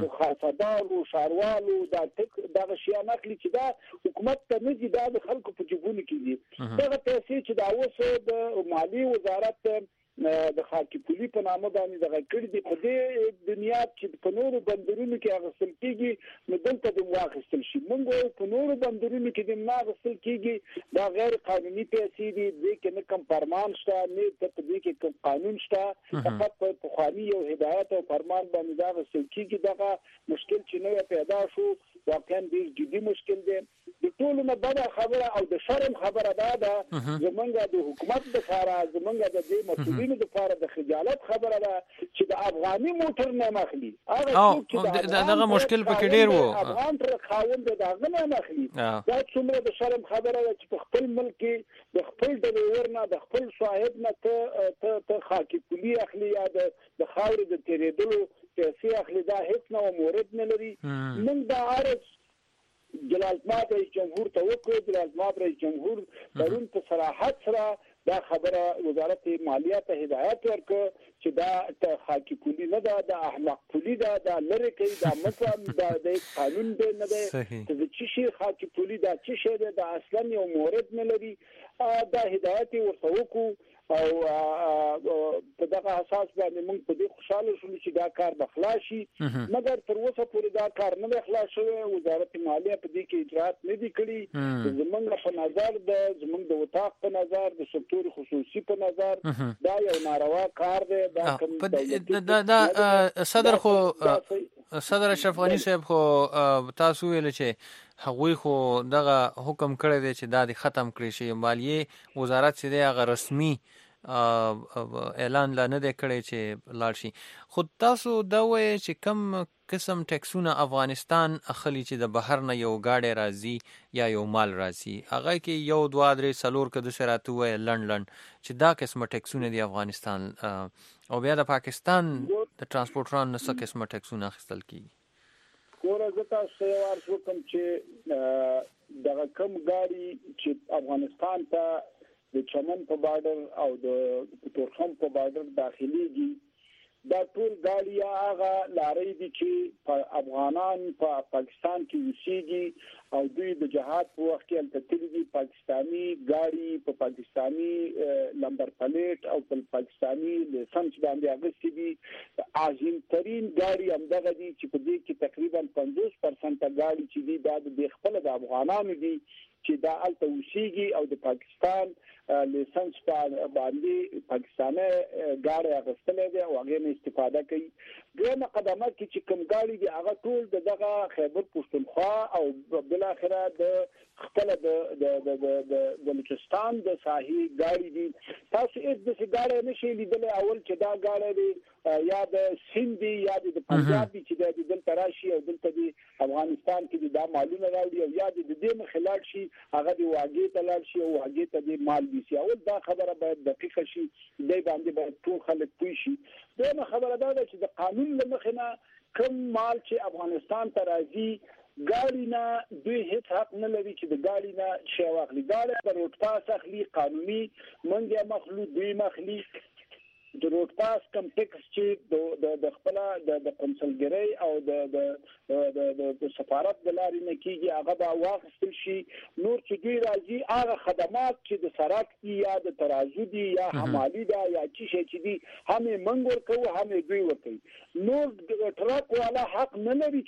خاصدارو، ښاروالو دا دغه شیان اخلي چې دا حکومت ته نه دي، دا د خلکو په جیبونو کې دي. دغه پیسې چې دا اوس د مالي وزارت د خاکی پولی په نامه باندې دغه کړي دي، په دې دنیا کې په نورو بندرونو کې اخیستل کېږي، نو دلته دې واخیستل شي. موږ په نورو بندرونو کې دې نه اخیستل کېږي. دا غیر قانوني پیسې دي، دې کې نه کوم فرمان شته نه په دې کې کوم قانون شته، فقط په پخواني یو هدایت او فرمان باندې دا اخیستل کېږي. دغه مشکل چې نوی پیدا شو واقعا ډېر جدي مشکل دی. د ټولو نه بده خبره او د شرم خبره دا ده زمونږ د حکومت دپاره، زمونږ د دې مسؤلینو دپاره د خجالت خبره ده چې د افغاني موټر نه مخلي. دغه مشکل پکې ډېر و، افغان تر خاوند د هغه نه مخلي. دا څومره د شرم خبره ده چې په خپل ملک کې د خپل ډریور نه، د خپل صاحب نه ته ته خاکی پولي اخلي یا د خاورې د تېرېدلو پیسې اخلي. دا هیڅ نه مورد نه لري. موږ دا عرض جلال ماب رئیس جمهور ته وکړو. جلال ماب رئیس جمهور پرون په صراحت سره دا خبره وزارت مالیه ته هدایت ورکړ چې دا خاکی پولی نه ده، دا احمق پولی ده، دا لرې کوي، دا مطلب دا د قانون دی نه دی. د څه شي خاکی پولی دا څه شی دی، دا اصلا یو مورد نه لري. دا هدایت ورته وکړو او په دغه اساس باندې موږ په دې خوشاله شولو چې دا کار به خلاص شي، مګر تر اوسه پورې دا کار نه دی خلاص شوی. وزارت مالیه په دې کې اجرات نه دي کړي. زموږ په نظر د زموږ د وطاق په نظر د سکتور خصوصي په نظر دا یو ناروا کار دی. دا صدر خو صدر اشرف غنی صاحب خو تاسو ویل چې هغوی خو دغه حکم کړی دی چې دا د ختم کړی شي. مالیې وزارت چې دی هغه رسمي اعلان لا نه دی کړی چې لاړ شي. خو تاسو دا وایئ چې کم قسم ټیکسونه افغانستان اخلي چې د بهر نه یو ګاډی راځي یا یو مال راځي، هغه کې یو دوه درې څلور که داسې راته ووایه لنډ لنډ چې دا قسمه ټیکسونه دي افغانستان، او بیا د پاکستان د ټرانسپورټرانو نه څه قسمه ټیکسونه اخیستل کېږي؟ ګوره زه تاسو ته یو عرض وکړم چې دغه کوم ګاډي چې افغانستان ته د چمن په بارډر او د تورخم په بارډر داخليږي، دا ټول ګاډي یا هغه لارې دي چې افغانان په پاکستان کې اوسېږي او دوی د جهاد په وخت کې هلته تللي دي. پاکستاني ګاډي په پاکستاني نمبر پلیټ او په پاکستاني لایسنس باندې اخیستي دي. عظیم ترین ګاډي همدغه دي چې په دې کې تقریبا پنځوس پرسنټه ګاډي چې دي دا د خپله د افغانانو دي چې دا هلته اوسېږي او د پاکستان لیسنس باندې پاکستاني ګاډي اغستلې ده او هغه نه استفاده کوي. دغه مقدمات کې چې کوم ګاډي دي هغه ټول دغه خیبر پښتونخوا او بل اخره د خپل د د د د بلوچستان د ساحي ګاډي دي. تاسو هیڅ د ګاډي نشي لیدل اول چې دا ګاډي دي یا د سیندي یا د پنجاب چې د دل تراشي او دلته د افغانستان کې دا مالونه راوړي او یا د دې مخلاړ شي هغه د واګې ته لاړ شي او واګې ته د مال وي. اول دا خبره باید دقیقه شي، دې باندې باید ټول خلک پوه شي. دا خبره دا ده چې د قانون له مخې نه کوم مال چې افغانستان ته راځي ګاډي نه دوی هیڅ حق نه لري چې د ګاډي نه شی واخلي. ګاډي په روډ پاس اخلي، قانوني منګه مخلو دوی مخلي. د روډ پاس کم ټیکس چې د د خپل د قونسلګری او د د د سفارت د لارې نه کیږي هغه به واخیستل شي. نور چې دوی راځي هغه خدمات چې د سړک دي یا د ترازو دي یا حمالي ده یا چې شي چې دي هم موږ ورکوو هم دوی ورکوي. نور ټرک والا حق نه لري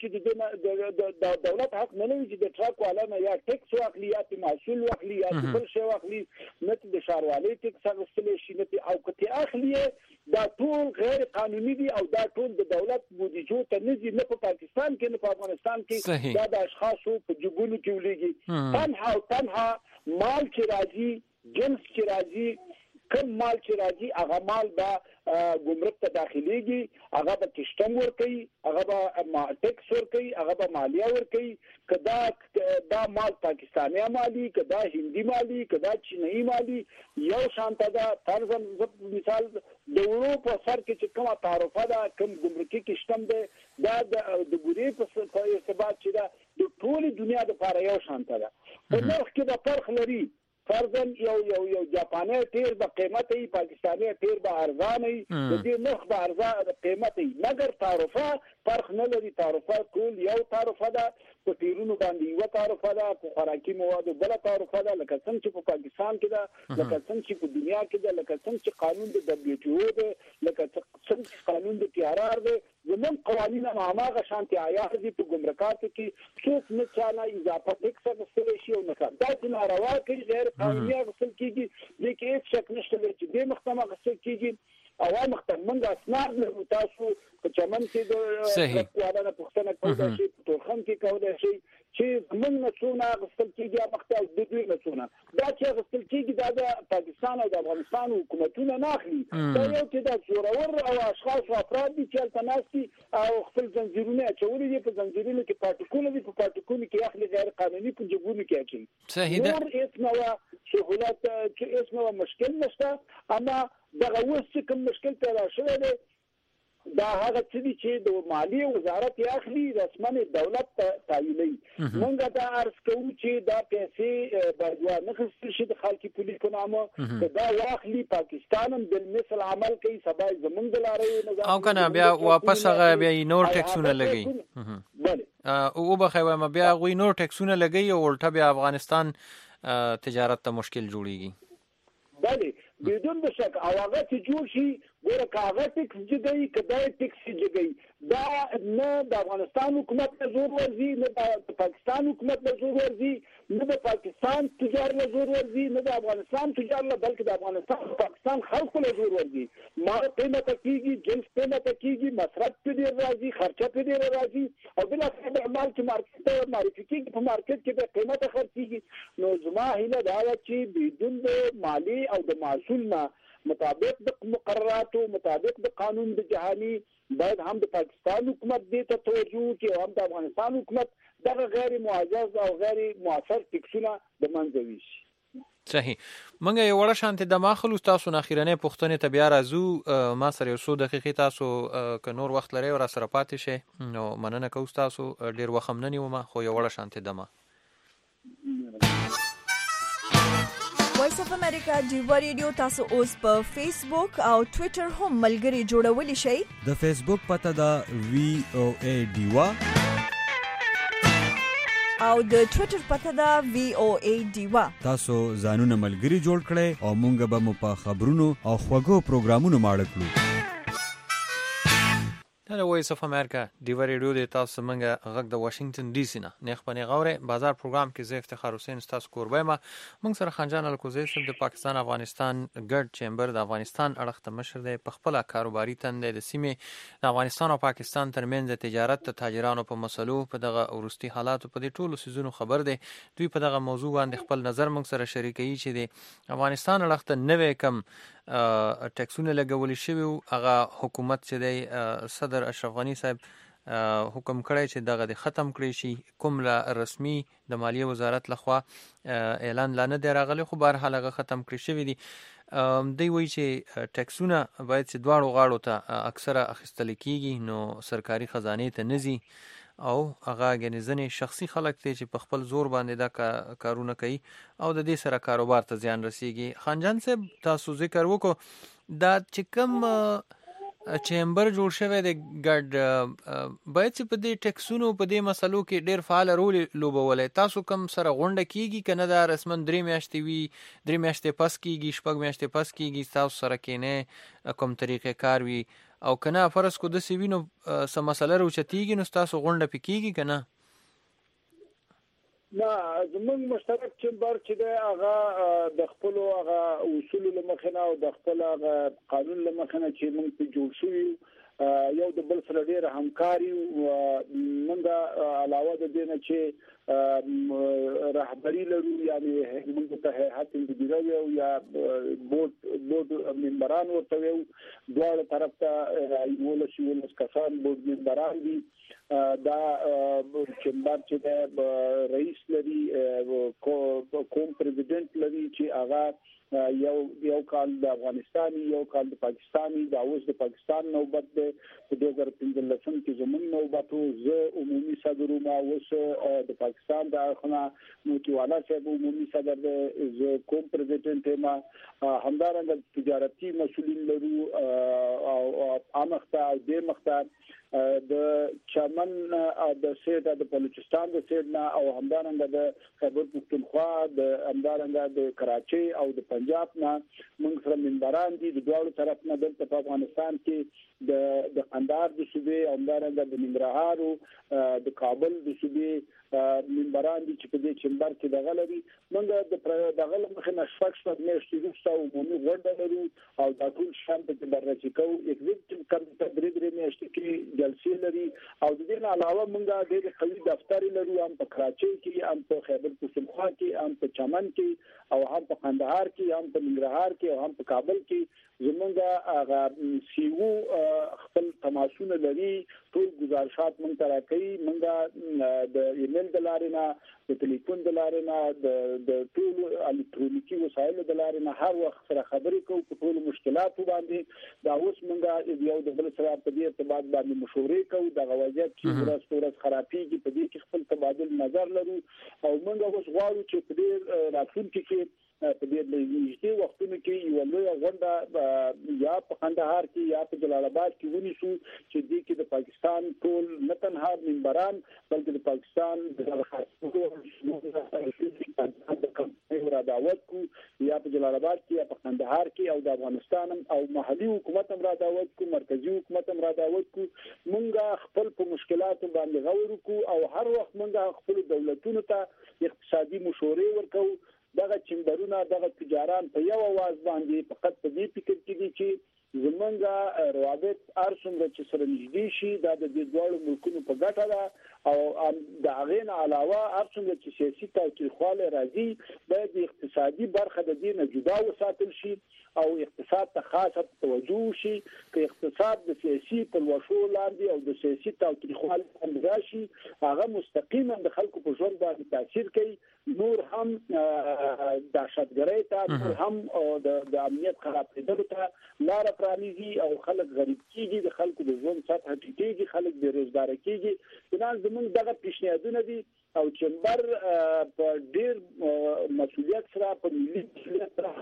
چې د دولت حق نه لري چې د ټرک والا نه یا ټیکس واخلي یا محصول واخلي یا بل شی واخلي، نه د ښاروالۍ ټیکس اخیستلی شي نه او کته اخلي. دا ټول غیر قانوني دي او دا ټول د دولت بودیجو ته نه دي، نه په پاکستان کې نه په افغانستان کې. دا د اشخاصو په جیبونو کې ولېږي. تنها او تنها مال چې راځي، جنس چې راځي، کوم مال چې راځي هغه مال به ګمرک ته داخليږي، هغه به کشتم ورکوي، هغه به ټیکس ورکوي، هغه به مالیه ورکوي. کدا دا مال پاکستاني مالی، کدا هندي مالی، کدا چینایي مالی یو شانته ده. فرضاً مثال د اروپا په سر کې چې کومه تعرفه ده، کوم ګمرکي کشتم ده، دا د ګوري په ارتباط چې ده د ټولې دنیا لپاره یو شانته ده. په نرخ کې به فرق لري. فرضاً یو یو یو جاپاني تیر به قیمت ای، پاکستانی تیر به ارزان ای، د دې نرخ به ارزان قیمت ای، مګر تعرفه فرق نه لري. تعرفه ټول یو تعرفه ده. په تیرونو باندې یو تعرفه ده، په خوراکي موادو بل تعرفه ده، لکه څنګه چې په پاکستان کې ده، لکه څنګه چې په دنیا کې ده، لکه څنګه چې قانون د دبليو ټي او ده، لکه څنګه چې قانون د ټي ار ار ده. زمون قوانین هم هغه شانتي عیار دي. په ګمرکاتو کې څوک نه چانه اضافه ټیکس اخیستلی شي او نه دا چې ناروا کوي، غیر قانوني اخیستل کېږي. دې کې هېڅ شک نشته چې دې مخته اخیستل کېږي. او مخته موږ اسناد لرو. تاسو په چمن کې د قوانینو پوښتنه کولای شئ، په تورخم کې کولای شئ چې موږ نه څونه اخیستل کېږي مخته او د دوی نه څونه. دا چې اخیستل کېږي دا د پاکستان او د افغانستان حکومتونه نه اخلي. دا یو چې د زورور او اشخاص او افراد دي چې هلته ناست دي او خپل زنځیرونه اچولي دي. په زنځیرونو کې پاټکونه دي، په پاټکونو کې اخلي، غیر قانوني په جیبونو کې اچوي. نور هېڅ نوع سهولت هېڅ نوع مشکل نشته. اما دغه اوس چې کوم مشکل پیدا شوی دی دا هغه څه دي چې د مالیې وزارت یې اخلي، رسمن دولت تعیینوي. موږ دا عرض کوو چې دا پیسې باید وانخیستل شي د خلکي پولي په نامه، که دا واخلي پاکستان هم بالمثل عمل کوي، سبا زموږ د لارې نظام او که نه بیا واپس هغه بیا یې نور ټیکسونه لګوي. بله وبخښئ وایم بیا هغوی نور ټیکسونه لګوي او الټه بیا افغانستان تجارت ته مشکل جوړیږي. بله بدون د شک. او هغه چې جوړ شي ګوره که هغه ټیکس جګوي که دا ټیکس جګوي، دا نه د افغانستان حکومت له زور ورځي، نه د پاکستان حکومت له زور ورځي، نه د پاکستان تجار له زور ورځي، نه د افغانستان تجار له، بلکې د افغانستان او پاکستان خلکو له زور ورځي. مال قیمته کېږي، جنس قیمته کېږي، مصرف پې ډېر راځي، خرچه پې ډېره راځي او بالاخره مال چې مارکېټ ته معرفي کېږي په مارکېټ کې بیا قیمته خرڅېږي. نو زما هیله دا ده چې بدون د مالي او د محصول نه مطابق د مقرراتو، مطابق د قانون د جهاني باید هم د پاکستان حکومت دې ته توجه وکړي او هم د افغانستان حکومت دغه غیر معزز او غیر مؤثر ټیکسونه د منځه ویشي. صحیح. موږ یو وړه شانتې د ماخلو تاسو نه اخیرنۍ پوښتنې ته بیا راځو. ما سره یو څو دقیقې تاسو که نور وخت لرئ او را سره پاتې شئ نو مننه کوو تاسو. ډېر وخت هم نه نیومه خو یو وړه شانتې دمه. وایس اف امریکا ډیوا ریډیو تاسو اوس په فیسبوک او ټوئیټر هم ملګري جوړولی شئ. د فیسبوک پته ده وی او ای ډیوا او د ټوئیټر پته ده وی او ای ډیوا. تاسو ځانونه ملګري جوړ کړئ او مونږ به مو په خبرونو او خوږو پروګرامونو ماړه کړو. دا وایس اف امریکا دی ریډیو د تاسو منګه غږ د واشنگټن ډي سي نه نخ پنی غوره بازار پروګرام کې زه افتخار حسین تاسو کوربای ما موږ سره خنجان الکوزی صاحب د پاکستان افغانستان ګډ چیمبر د افغانستان اړخ ته مشر دی په خپل کاروباري تند د سیمې د افغانستان او پاکستان ترمنځ تجارت ته تاجرانو په مسلو په دغه ورستي حالاتو په دې ټولو سيزونو خبر دی دوی په دغه موضوع باندې خپل نظر موږ سره شریکي چې دی افغانستان اړخ ته نوې کم ټیکسونه لګول شوی هغه حکومت چې دی صدر اشرف غنی صاحب حکم کړی چې دغه د ختم کړی شي کوم لا رسمي د مالیه وزارت لخوا اعلان لا نه دی راغلی خو بهر حال هغه ختم کړی شوی دی دی وایي چې ټیکسونه باید چې دواړو غاړو ته اکثره اخیستل کیږي نو سرکاري خزانه ته نزي او هغه غنځنې شخصي خلک ته چې په خپل زور باندې دا کارونه کوي او د دې سره کاروبار ته زیان رسیږي خانجان صاحب تاسو ذکر وکړو دا چې کوم چیمبر جوړ شوی د ګډ باید چې په دې ټیکسونو په دې مسلو کې ډېر فعال رول لوبولای تاسو کوم سره غونډه کیږي کنه دا رسمن درې میاشتې وي درې میاشتې پس کیږي شپږ میاشتې پس کیږي تاسو سره کینه کوم طریقې کار وي او کنه فرض کو د سیوینو سم مسله روچتیږي نو تاسو غونډه پکېږي کنه نه زمونږ مشترک چیمبر چې دی هغه د خپل هغه اصول لمخنه او د خپل هغه قانون لمخنه چې موږ په جوړ شو یو د بل سره ډېر همکاري موږ علاوه د دې نه چې رهبری لرو یعنی موږ ته هیئت مدیره او یا بورډ بورډ ممبران ورته یو دواړه طرف ته یو لسی ولس کسان بورډ ممبران دي دا چیمبر چې د رئیس لري کوم پریزیدنت لري چې هغه یو یو کال د افغانستاني یو کال د پاکستاني دا اوس د پاکستان نوبت ده په دوه هزار پنځه کې زموږ نوبت وو زه عمومي صدر ما اوس د پاکستان د اخنا موتیوالا صاحب عمومي صدر ده زه کوم پریزیدنت ما همدارنګه تجارتي مسولین لرو او امخته او د مخته د چمن د سیټ د بلوچستان د سیټ نه او همدارنګه د خیبر پختونخوا د همدارنګه د کراچي او د پنجاب نه موږ سره منبران دي د دوه طرف نه دلته په افغانستان کې د د قندهار د صوبې همدارنګه د ننګرهار د کابل د صوبې منبران دي چې په دې چمبر کې دغه لري موږ د دغه مخه نشفق شپږ میاشتې وروسته عمومي غونډه لرو او دا ټول شان په بررسي کوو ایگزیکټیو کمیټه درې درې میاشتې کې جلسې لري او د دې علاوه موږ د قوي دفتر لرو هم په کراچي کې هم په خیبر پختونخوا کې هم په چمن کې او هم په قندهار کې هم په ننګرهار کې او هم په کابل کې زمونږ هغه سیو خپل تماسونه لري ټول گزارشات مونږ ته راکړي مونږ د ایمیل د لارې نه د ټلیفون د لارې نه د د ټول الکترونیکي وسایلو د لارې نه هر وخت سره خبرې کوو په ټول مشکلاتو باندې دا اوس مونږ یو د بل سره په دې ارتباط باندې مشورې کوو د غوړیت چې ورځ ورځ خرابېږي په دې کې خپل تبادل نظر لرو او مونږ اوس غواړو چې په دې راتلونکي کې په دې نږدې وختونو کې یو لوی غونډه یا په قندهار کې یا په جلال آباد کې ونیسو چې دې کې د پاکستان ټول نه تنها منبران بلکې د پاکستان د دعوت کو یا په جلال آباد کې یا په قندهار کې او د افغانستان او محلي حکومت هم را دعوت کو مرکزی حکومت هم را دعوت کو مونږ خپل په مشکلاتو باندې غور کو او هر وخت مونږ خپل دولتونو ته اقتصادي مشورې ورکو دغه چمبرونه دغه تجاران په یو आवाज باندې فقط په دې فکر کې دي چې زمونږه روابط ارسمره چې سره نږدې شي دا د دې دوه ملکونو په ګټه ده او د هغه نه علاوه ارسمره چې سیاسي تاوتریخواله راځي باید اقتصادي برخه د دې نه جدا وساتل شي او اقتصاد ته خاصه توجه شي چې اقتصاد د سیاسي پلوشو لاندې او د سیاسي تاوتریخواله څخه راشي هغه مستقیما د خلکو په ژوند باندې تاثیر کوي نور هم دهشتګرۍ ته نور هم د امنیت خرابېدلو ته لار پرانیزي او خلک غریب کیږي د خلکو د ژوند سطح ټیټېږي خلک بې روزګاره کیږي چنانچه زموږ دغه پیشنهادونه دي او چمبر په ډېر مسؤلیت سره په ملي مسؤلیت سره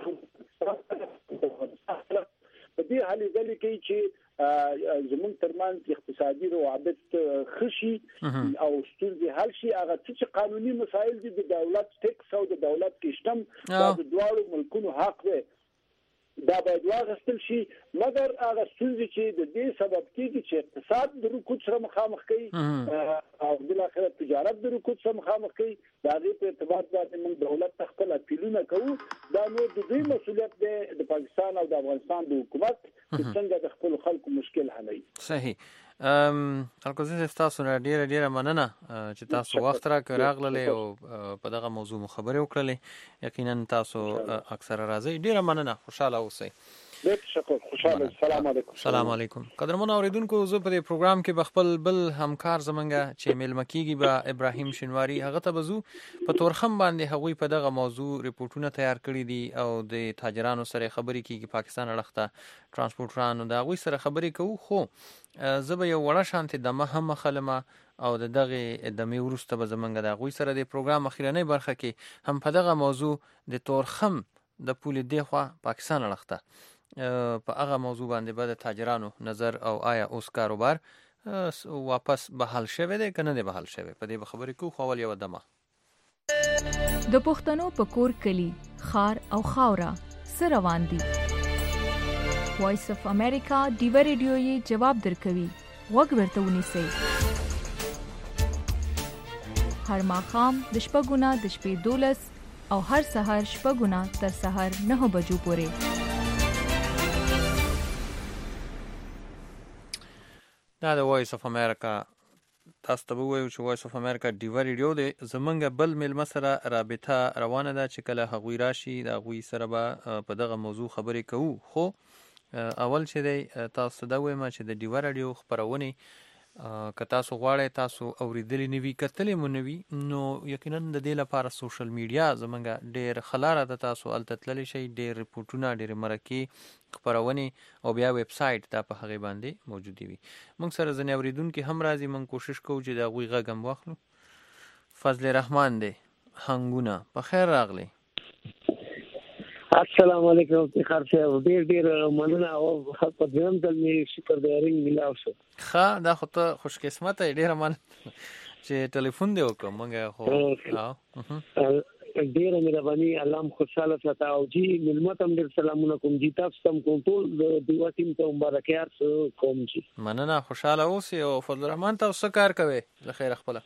په دې حالې ځلې کې چې زموږ ترمنځ اقتصادي روابط خشي او ستونزې حل شي هغه چې قانوني مسایل دي د دولت ټیکس او د دولت کشتم د دواړو ملکونو حق دی دا باید واغستل شي، مګر هغه ستونزې چې د دې سبب کېږي چې اقتصاد د رکود سره مخامخ کوي او بالاخره تجارت د رکود سره مخامخ کوي، د هغې په ارتباط باندې موږ دولت ته خپل اپیلونه کوو. دا نور د دوی مسؤلیت دی د پاکستان او د افغانستان د حکومت چې څنګه د خپلو خلکو مشکل حلوي. صحیح. الکوزي تاسو نه ډیره ډیره مننه چې تاسو وخت راکړی راغللی او په دغه موضوع مو خبرې وکړلې. یقینا تاسو اکثره راځئ. ډیره مننه، خوشحاله اوسئ. ډېر شکر، خوشحاله. سلام علیکم. سلام علیکم. قدرمنو اوریدونکو، زه په دې پروګرام کې به خپل بل همکار زمونږ چې میلمه کېږي به ابراهیم شینواري، هغه ته به ځو په تورخم باندې هغوی په دغه موضوع ریپورټونه تیار کړي دي او د تاجرانو سره خبرې کېږي، پاکستان اړخ ته ترانسپورټرانو د هغوی سره خبرې کوو. خو زه به یو وړه شانتې دمه هم مخلمه او د دغې دمې وروسته به زمونږ د هغوی سره د پروګرام اخرنۍ برخه کې هم په دغه موضوع د تورخم د پولې دې خوا پاکستان اړخ ته په هغه موضوع باندې به د تاجرانو نظر او آیا اوس کاروبار واپس بحال شوی دی که نه دی بحال شوی، په دې به خبرې کوو. خو اول یوه دمه. د پښتنو په کور کلي خار او خاوره څه روان دي؟ وایس اف امریکا ډیوه ریډیو یې جواب درکوي. غوږ ورته ونیسئ. هر ماښام د شپږو نه د شپې دولس او هر سهار شپږو نه تر سهار نهو بجو پورې. دا د وایس اف امریکا، تاسو ته به ووایو چې وایس اف امریکا ډیوه ریډیو دی. زمونږ بل میلمه سره رابطه روانه ده چې کله هغوی راشي د هغوی سره به په دغه موضوع خبرې کوو. خو اول چې دی تاسو ته دا ووایم چې د ډیوه راډیو خپرونې که تاسو غواړئ تاسو اورېدلې نه وي کتلې مو نه وي نو یقینا د دې لپاره سوشل میډیا زمونږ ډېر ښه لاره ده. تاسو هلته تللی شئ، ډېر ریپورټونه، ډېرې مرکې، خپرونې او بیا ویب سایټ دا په هغې باندې موجودې وي. موږ سره ځینې اورېدونکي هم راځي، موږ کوشش کوو چې د هغوی غږ هم واخلو. فضل رحمان دی هنګونه، په خیر راغلی. السلام علیکم افتخار صاحب، ډېر ډېر مننه او په دویم ځل مې شکر د رنګ ملاو شو. ښه، دا خو ته خوش قسمته یې، ډېره مننه چې ټلیفون دې وکړو. موږ خو ډېره مهرباني، الله م خوشحاله ساته. او جی مېلمه ته هم ډېر سلامونه کوم، جی تاسو ته هم کوم، ټول د ډیوه ټیم ته مبارکیات کوم. جی مننه، خوشحاله اوسئ. او فضل الرحمن تاسو څه کار کوئ د خیره خپله؟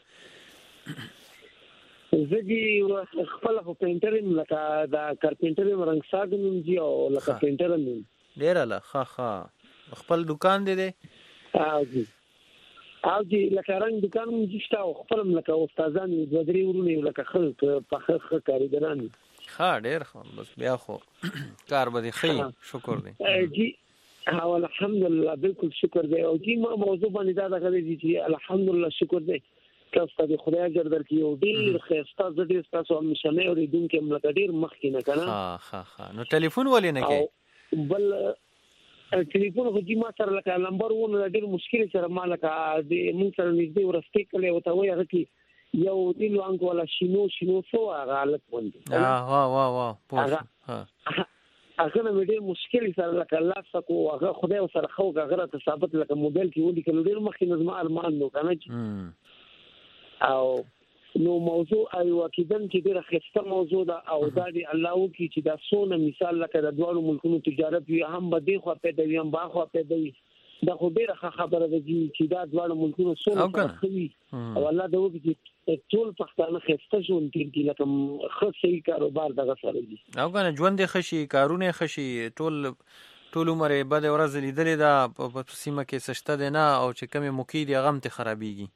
زه جی خپله خو پینټر یم، لکه د کارپینټر یم، رنګساز یم جی او لکه پینټر یم. ډېره له ښه ښه. خپل دکان دی دی؟ او جی او جی لکه رنګ دکان هم جي شته او خپل هم لکه استادان یو دوه درې ورونه یو لکه ښه پخه ښه کارګران دي. ښه، ډېر ښه. بس بیا خو کار به دې ښه شکر دی. جی او الحمدلله بالکل شکر دی. او جی ما موضوع باندې دا دغه دی چې الحمدلله شکر دی تاسو ته خدای اجر درکړي. او ډېر ښایسته زه ډېر ستاسو همیشنی اورېدونکی یم، لکه ډېر مخکې نه که نه. ښه ښه ښه. نو ټلیفون ولې نه کوې؟ بل ټلیفون خو جي ما سره لکه نمبر ونه ډېر مشکل سره ما لکه د مونږ سره نږدې ورستی کلی ورته وایي هغه کې یو دې لوانګ والا شینو شینو څه و هغه هلک باندې وا وا وا پوه هغه نه مې ډېر مشکل سره لکه لاس کو هغه خدای سره خو هغه راته ثابت لکه موبایل کې ولیکل ډېر مخکې نه زما ارمان نو که نه. او نو موضوع ایو کېدن چې ډېره ښایسته موضوع ده او دا دې الله وکړي چې دا څونه مثال لکه د دواړو ملکونو تجارت وي، هم به دې خوا پیدا وي هم به خوا پیدا وي. دا خو ډېره ښه خبره ده چې دا دواړو ملکونو څونه ښه وي او الله دې وکړي چې ټول پښتانه ښایسته ژوند تېر کړي، لکه ښه صحیح کاروبار دغه سره وي. او که نه ژوند یې ښه شي، کارونه یې ښه شي. ټول ټول عمر یې بدې ورځې لیدلې ده په سیمه کې څه شته دی نه، او چې کمې موقعې دي هغه هم ترې خرابېږي.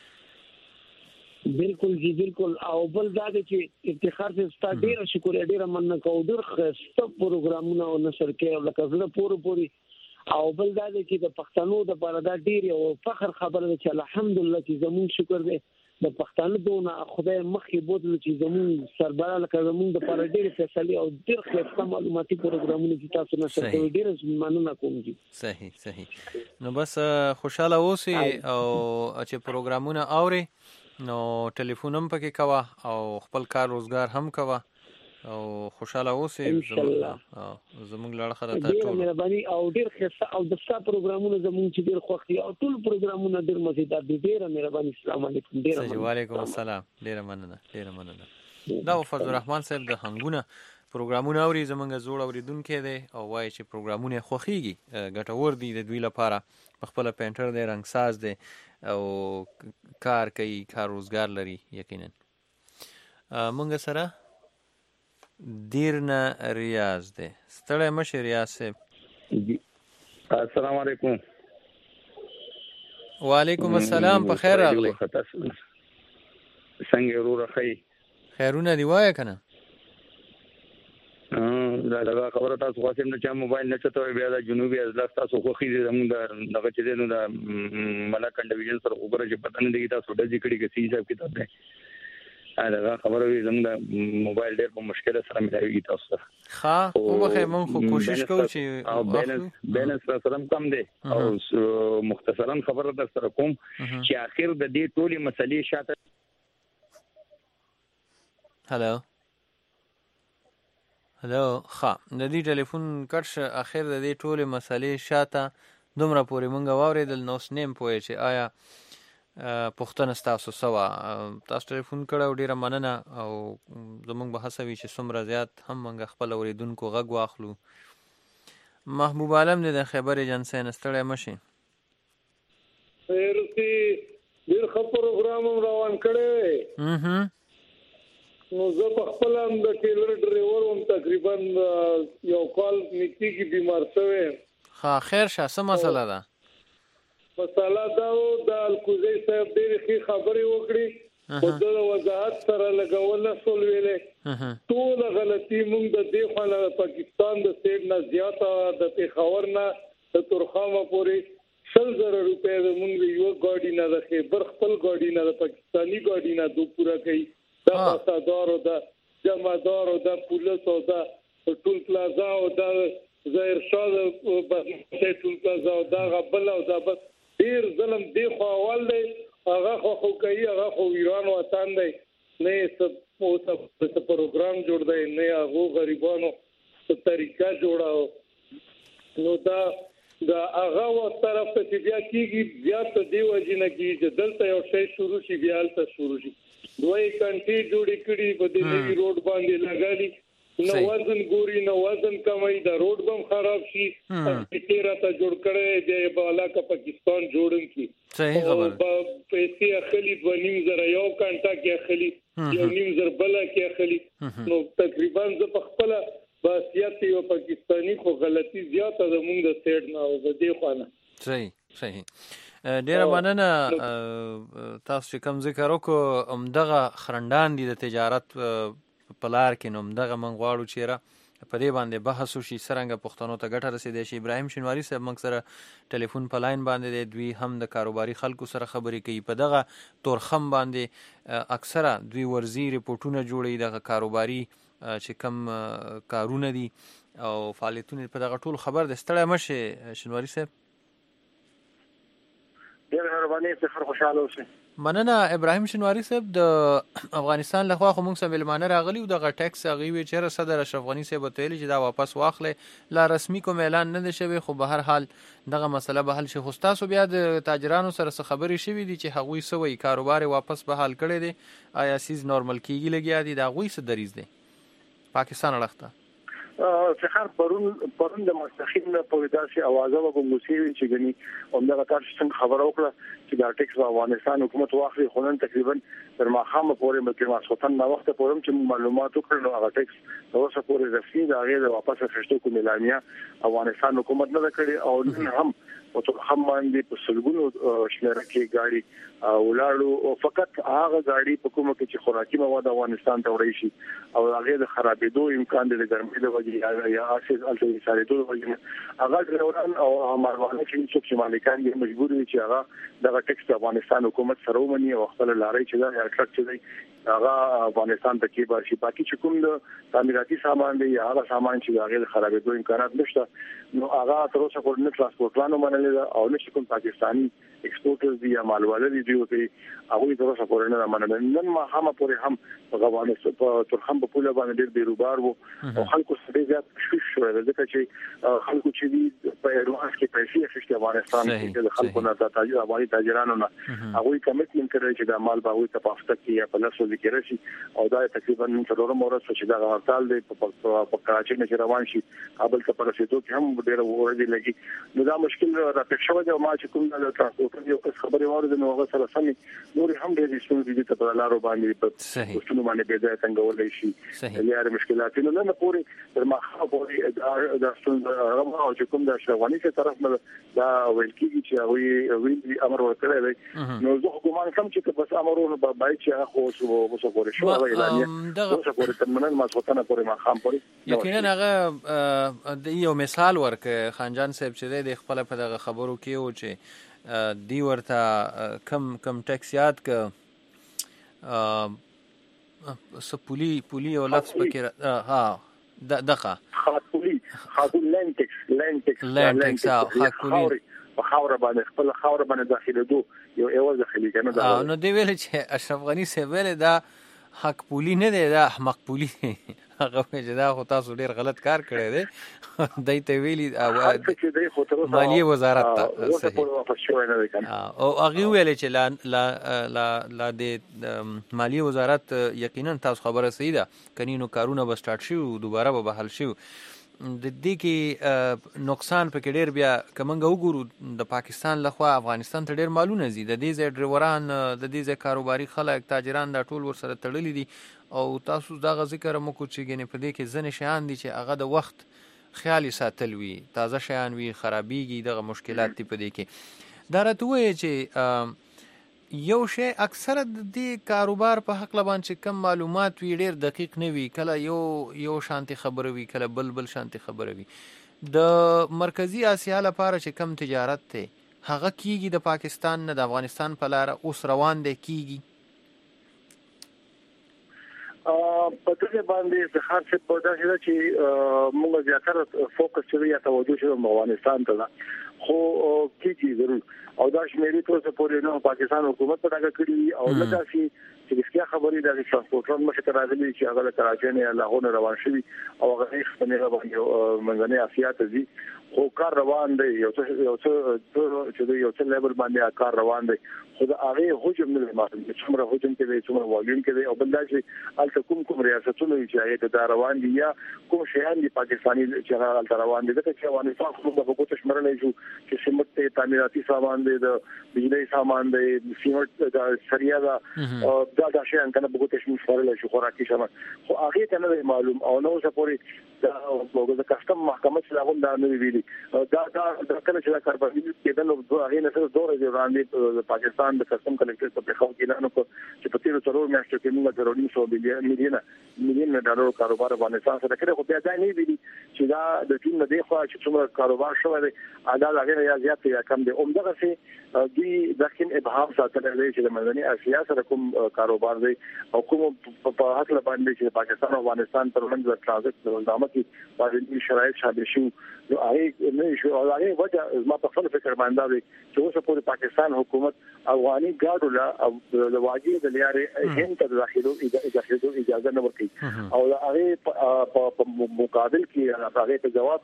بالکل جی بالکل. او بل دا دی چې افتخار صاحب ستا ډېره شکریه، ډېره مننه کوو، ډېر ښایسته پروګرامونه او نشر کوي لکه زړه پورې پورې. او بل دا دی چې د پښتنو دپاره دا ډېر یو فخر خبره ده چې الحمدلله چې زمونږ شکر دی د پښتانه دونه خدای مخکې بوتلو چې زمونږ سربره لکه زمونږ دپاره ډېرې فیصلې او ډېر ښایسته معلوماتي پروګرامونه چې تاسو نشر کوئ، ډېره مننه کوم جي. صحیح صحیح. نو بس خوشحاله اوسئ او چې پروګرامونه اورئ نو ټلیفون هم پکې کوه او خپل کار روزګار هم کوه او خوشحاله اوسئ. زموږ لړخه ده ته ډېره مهرباني او ډېر ښایسته او د ستا پروګرامونه زموږ چې ډېر خوښ دي او ټول پروګرامونه ډېر مزیدار دي. ډېره مهرباني. السلام علیکم. ډېره مننه. وعلیکم السلام. ډېره مننه ډېره مننه. دا فضل الرحمن صاحب د هنګونه پروګرامونه اوري زمونږ زوړ اوریدونکی دی او وایي چې پروګرامونه خوښیږي ګټور دي د دوی لپاره په خپله پینټر دی رنګساز دی او کار کوي کار روزګار لري یقینا مونږ سره دیرنه ریاض دی ستړی مشي ریاض صاحب السلام علیکم وعلیکم السلام په خیر راغلی څنګه وروره ښه خیرونه دی وایه که نه دا دغه خبره تاسو خاصم نه چا موبایل نه چته بیا د جنوبي اضلاع تاسو خوخي زموږ د دغه چې نو د ملک ټلویزیون سره خبره چې پته نه دی تاسو د ذکر کې سی حساب کتاب دی دا خبره وي زموږ د موبایل ډېر په مشکل سره ملایوي تاسو سره ښه وبخې مونږ خو کوشش کوو چې او بیلنس بیلنس سره کم دی او مختصرا خبره در سره کوم چې اخر د دې ټولې مسلې شاته هلو هلو ښه د دې ټلیفون کټ شه اخر د دې ټولې مسلې شاته دومره پورې مونږ واورېدل نو اوس نیم پوهې چې آیا پوښتنه ستاسو څه وه تاسو ټلیفون کړی او ډېره مننه او زموږ به هڅه وي چې څومره زیات هم موږ خپل اورېدونکو غږ واخلو محبوب عالم دی د خیبر ایجنسۍ نه ستړی مه شي خیر سي ډېر ښه پروګرام هم روان کړی نو زه په خپل هم د ټیلر ډریور هم تقریبا یو کال نږدې کې بیمار شوی ښه خیر شه څه مسله ده مسله دا و د الکوزی صاحب ډېرې ښې خبرې وکړې خو ده د وضاحت سره لګول نه شول ویلی ټوله غلطي مونږ د دې خوا نه پاکستان د سټیټ نه زیاته د پېښور نه د تورخامه پورې شل زره روپۍ د مونږ د یوه ګاډي نه د خیبر خپل ګاډي نه د پاکستاني ګاډي نه دو پوره کوي دا پاسدار او دا جمعدار او دا پولیس او دا ټول پلازا او دا ظاهر شاه ټول پلازا او دا غبل او دا بس ډیر ظلم دی خو اول دی هغه خو کوي هغه خو ایران وطن دی نه څه او څه پروګرام جوړ دی نه هغه غریبانو څه طریقه جوړاو نو دا دا هغه و طرف ته بیا کیږي بیا ته دی وجنه کیږي چې دلته یو شی شروع شي بیا الته شروع شي دوی کنټي جوړی کړي په دې نوی روډ باندې لګالي نو وزن ګوري نو وزن کمای دا روډ بم خراب شي چې راته جوړ کړي دی بالا کا پاکستان جوړن کی صحیح خبر پیسې اخلي د نیم زره یو کانټا کې اخلي یو نیم زره بل کې اخلي نو تقریبا ز په خپل باسیات یو پاکستانی خو غلطي زیاته د مونږ د سټ نه او د دې خوانه صحیح صحیح ډیره مننه تاسو چې کوم ذکر وکړو همدغه خرندان دي د تجارت په لار کې نو همدغه موږ غواړو چې را په دې باندې بحث وشي څرنګه پښتنو ته ګټه رسېدی شي ابراهیم شینواري صاحب موږ سره ټلیفون په لاین باندې دی دوی هم د کاروباري خلکو سره خبرې کوي په دغه تورخم باندې اکثره دوی ورزي ریپورټونه جوړوي دغه کاروباري چې کم کارونه دي او فعالیتونه په دغه ټول خبر د ستړی مشه شینواري صاحب ډېر مهرباني څخه خوشاله اوسئ مننه ابراهیم شینواري صاحب د افغانستان لخوا خو موږ سره مېلمانه راغلي او دغه ټیکس هغوی وی چېرې صدر اشرف غني صاحب ورته ویلي چې دا واپس واخلئ لا رسمي کوم اعلان نه دی شوی خو به هر حال دغه مسله به حل شي خو ستاسو بیا د تاجرانو سره څه خبرې شوي دي چې هغوی څه وایي کاروبار یې واپس به حل کړی دی آیا سیز نارمل کېږي لګیا دي د هغوی څه دریځ دی پاکستان اړخ ته څخه پرون پرون د مستخیم په داسې اوازه وګ موسیوي چې غني همدغه تاسو څنګه خبر وکړه چې دا ټیکس افغانستان حکومت واخلي خو نن تقریبا تر ماخامه پورې مکه ماسوتن نو وخت پورې چې معلومات وکړو هغه ټیکس اوسه پورې رسمي دا غیر واپس اخیستو کوم اعلانیا افغانستان حکومت نه کړی او نن هم او ته هم باندې په سلګونو شمیره کې گاڑی ولاړو او فقط هغه گاڑی په کومه کې چې خوراکي مواد افغانستان ته وړي شي او هغه د خرابېدو امکان د ګرمۍ د وجې یا اساس الټي سارېدو د وجې هغه ډروران او ماروانه چې څوک چې مالکان یې مجبور دي چې هغه دغه ټیکس افغانستان حکومت سره ومني او خپل لارې چې دا یا ټرک چې دی هغه افغانستان ته کې باشي باقي چې کوم د تعمیراتي سامان دی یا هغه سامان چې هغه د خرابېدو امکانات نشته نو هغه تر اوسه پورې نه ترانسپورټ پلان ومنل او نشي کوم پاکستاني ایکسپورټرز دي یا مالوالر دي دوی هغه تر اوسه پورې نه منل. نن ما هم پورې هم په افغانستان په ترخم په پوله باندې ډېر بیروبار وو او خلکو سره زیات شوش شو ځکه چې خلکو چې دي په ایران کې پیسې اخیستي افغانستان کې د خلکو نه د تاجر افغاني تاجرانو نه هغه کمیټمنټ کړی چې د مال به وي ته پافته کې یا په لاسو ذکر شي او دا تقریبا څلورم ورځ چې دا هړتال دی په کراچۍ کې روان شي کابل ته پرسېدو کې هم ډېر ورځې لګي. نو دا مشکل راپېښ شوی دی او ما چې کوم د ترانسپورټ یو څه خبرې واورېدې نو هغه سره سمې نور هم ډېرې ستونزې دي په لارو باندې په وختونو باندې به ځای څنګه شي لري مشکلات نو نه پورې تر ما خبرې د ستونزې هغه او چې کوم د شوانی څخه طرف نه دا ویل کېږي چې هغه ویلي امر ورکړی دی نو زه ګومان کوم چې بس امرونه به باید چې هغه خو وسو پورې شو هغه اعلان وسو پورې تر منن ما څوتنه پورې ما خام پورې یقینا هغه د یو مثال ورکه خانجان صاحب چې د خپل په دغه خبرو کې و چې دی ورته کم کم ټیکس یاد ک سپولی پولی او لفظ پکې ها دغه خاطولی خاطول لنټکس لنټکس لنټکس خاطولی په خاور باندې خپل خاور باندې داخله دو یو ایواز داخلي کنه دا نو دی ویل چې اشرف غنی سی ویل دا حق پولی نه دی دا احمق پولی هغه چې دا خو تاسو ډیر غلط کار کړی دی دای ته ویلي مالیه وزارت ته او هغه ویل چې لا لا لا د مالیه وزارت یقینا تاسو خبره صحیح ده کني نو کارونه به سٹارټ شي دوباره به بحال شي د دې کې نقصان پکې ډېر بیا کومنګ وګورو د پاکستان لخوا افغانستان ته ډېر مالونه زی د دې ځای ډرایوران د دې ځای کاروباري خلک تاجران دا ټول ورسره تړلي دي او تاسو دا ذکر مو کو چې ګنې په دې کې ځنې شیان دي چې هغه د وخت خیال ساتل وي تازه شیان وي خرابېږي دغه مشکلات دي په دې کې دا راته وایي چې یو شی اکثره د دې کاروبار په حق لبان چې کم معلومات وی ډیر دقیق نه وي کله یو یو شانتي خبره وي کله بل بل شانتي خبره وي د مرکزی اسیا لپاره چې کم تجارت ته هغه کیږي د پاکستان نه د افغانستان په لار اوس روان دی کیږي په دې باندې د خاص په داسې چې موږ زیاتره فوکس کوي یا توجه شو افغانستان ته خو کیږي ضرور او دا شمیرې ټول پورې نو پاکستان حکومت په دغه کړی او لکه چې د خبرې د ترانسپورټ مخه تر راځي چې هغه کراچۍ نه لاهور روان شوی او هغه خپل باندې منځنۍ اسیا ته ځي خو کار روان دی یو څه یو څه چې یو څه لیول باندې کار روان دی خو دا هغه هجوم نه معلوم چې څومره هجوم کوي څومره والیوم کوي او بل دا چې الته کوم کوم ریاستونه چې هغه د روان دي یا کوم شیان دي پاکستاني چې هغه روان دي ځکه چې افغانستان خو د حکومت شمرلې شو چې سیمټ تعمیراتي سامان دي د بجلی سامان دی سیمټ د سریا دا دا د شیان کنه بګوت شمرلې شو خوراکي سامان خو هغه ته نه معلوم او نو سپوري دا د کسٹم محکمه چې هغه دا نه ویلي دا دا د کله چې کارباري کېدل نو هغه نه سره دوره دی وړاندې د پاکستان د کسٹم کلیکټر په خو کې نه نو چې په تیر څلور میاشتو کې موږ ضروري سو میلیون میلیون ډالر کاروبار باندې سره کړو خو بیا دا نه ویلي چې دا د ټیم نه دی خو چې څومره کاروبار شوی دی ادا هغه یا زیات یا کم دی عمدغه سي دوی داخل ابهام ساتل لري چې د منځنۍ اسیا سره کوم کاروبار دی او کوم په حق باندې چې پاکستان او افغانستان ترمنځ د ترانزیت د نظامتي باندې شرایط شامل شي نو هغه نه شو او هغه وجه ما په خپل فکر باندې دی چې اوس په پاکستان حکومت افغاني ګاډو لا د واګي د لارې هند ته داخلو اجازه اجازه نه ورکړي او هغه په مقابل کې هغه ته جواب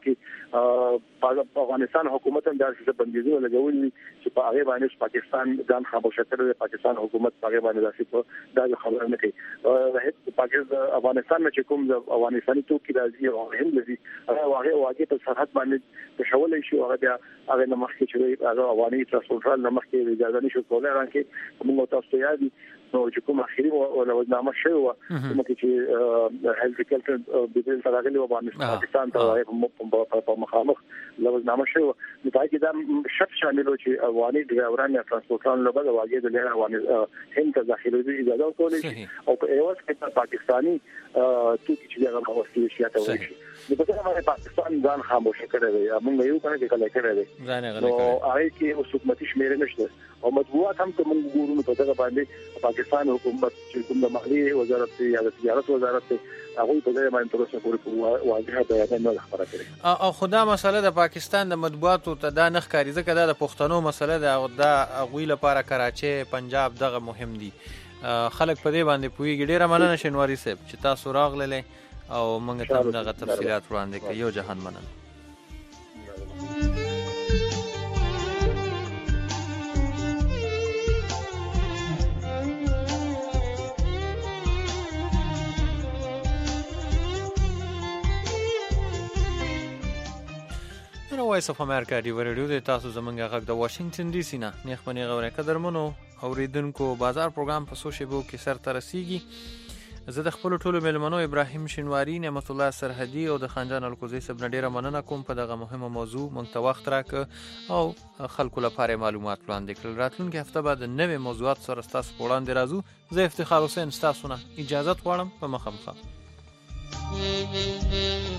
کې افغانستان حکومت هم دا څه بندیزونه لګولي چې په هغه باندې پاکستان ځان خاموشه کړی پاکستان حکومت هغه باندې داسې دا خبره نه کوي پاکستان افغانستان چې کوم د افغانستاني توکي راځي او هند لري هغه هغه واګي په سرحد باندې د شولې شو هغه بیا هغه نه مخکې چې هغه افغاني ترانسپورټ نه مخکې اجازه نشو کولای راکې موږ تاسو یادي نو چې کوم اخیری ولودنامه شوی و کوم چې هیلث کلچر بدل سره و باندې پاکستان ته په مخامخ لودنامه شوی نو پای کې دا شرط شامل و چې افغاني ډرایوران یا ترانسپورټران له بل واګي د لاره افغاني هند ته داخلي اجازه ورکړي او په ایواز کې پاکستاني توکي چې هغه وسیله شي ته وایي د په هغه پاکستان ځان خاموشه کړی دی موږ یو کنه کې کله کړی دی ځان غلط کړی او هغه کې اوس حکومتي شمیرې نشته او مطبوعات هم ته موږ ګورو په دغه باندې پاکستان حکومت چې کوم د مالیې وزارت یا د تجارت وزارت هغه په دې باندې تر اوسه پورې واضحه بیان نه خبره کړې. او خدا مسله د پاکستان د مطبوعاتو ته دا نه ښکاري ځکه دا د پښتنو مسله ده او دا هغوی لپاره کراچۍ پنجاب دغه مهم دي. خلک په دې باندې پوهېږي. ډېره مننه شینواري صاحب چې تاسو راغللی او موږ ته هم دغه تفصیلات وړاندې کړئ. یو جهان مننه. وایس اف امریکا دی ورډیو د تاسو زمونږ غږ د واشنگټن ډي سي نه نیخ پنی غوړې قدرمنو اوریدونکو بازار پروګرام په سو شیبو کې سر ته رسیږي. زه د خپل ټولو مېلمنو ابراهیم شینواری، نعمت الله سرحدي او د خانجان الکوزي صاحب نه ډیره مننه کوم په دغه مهمه موضوع مونږ ته وخت راکړ او خلکو لپاره معلومات وړاندې کړل. راتلونکي هفته بعد نوې موضوعات سره تاسو په وړاندې راځو. زه افتخار حسین تاسو نه اجازه غواړم. په مخه مخه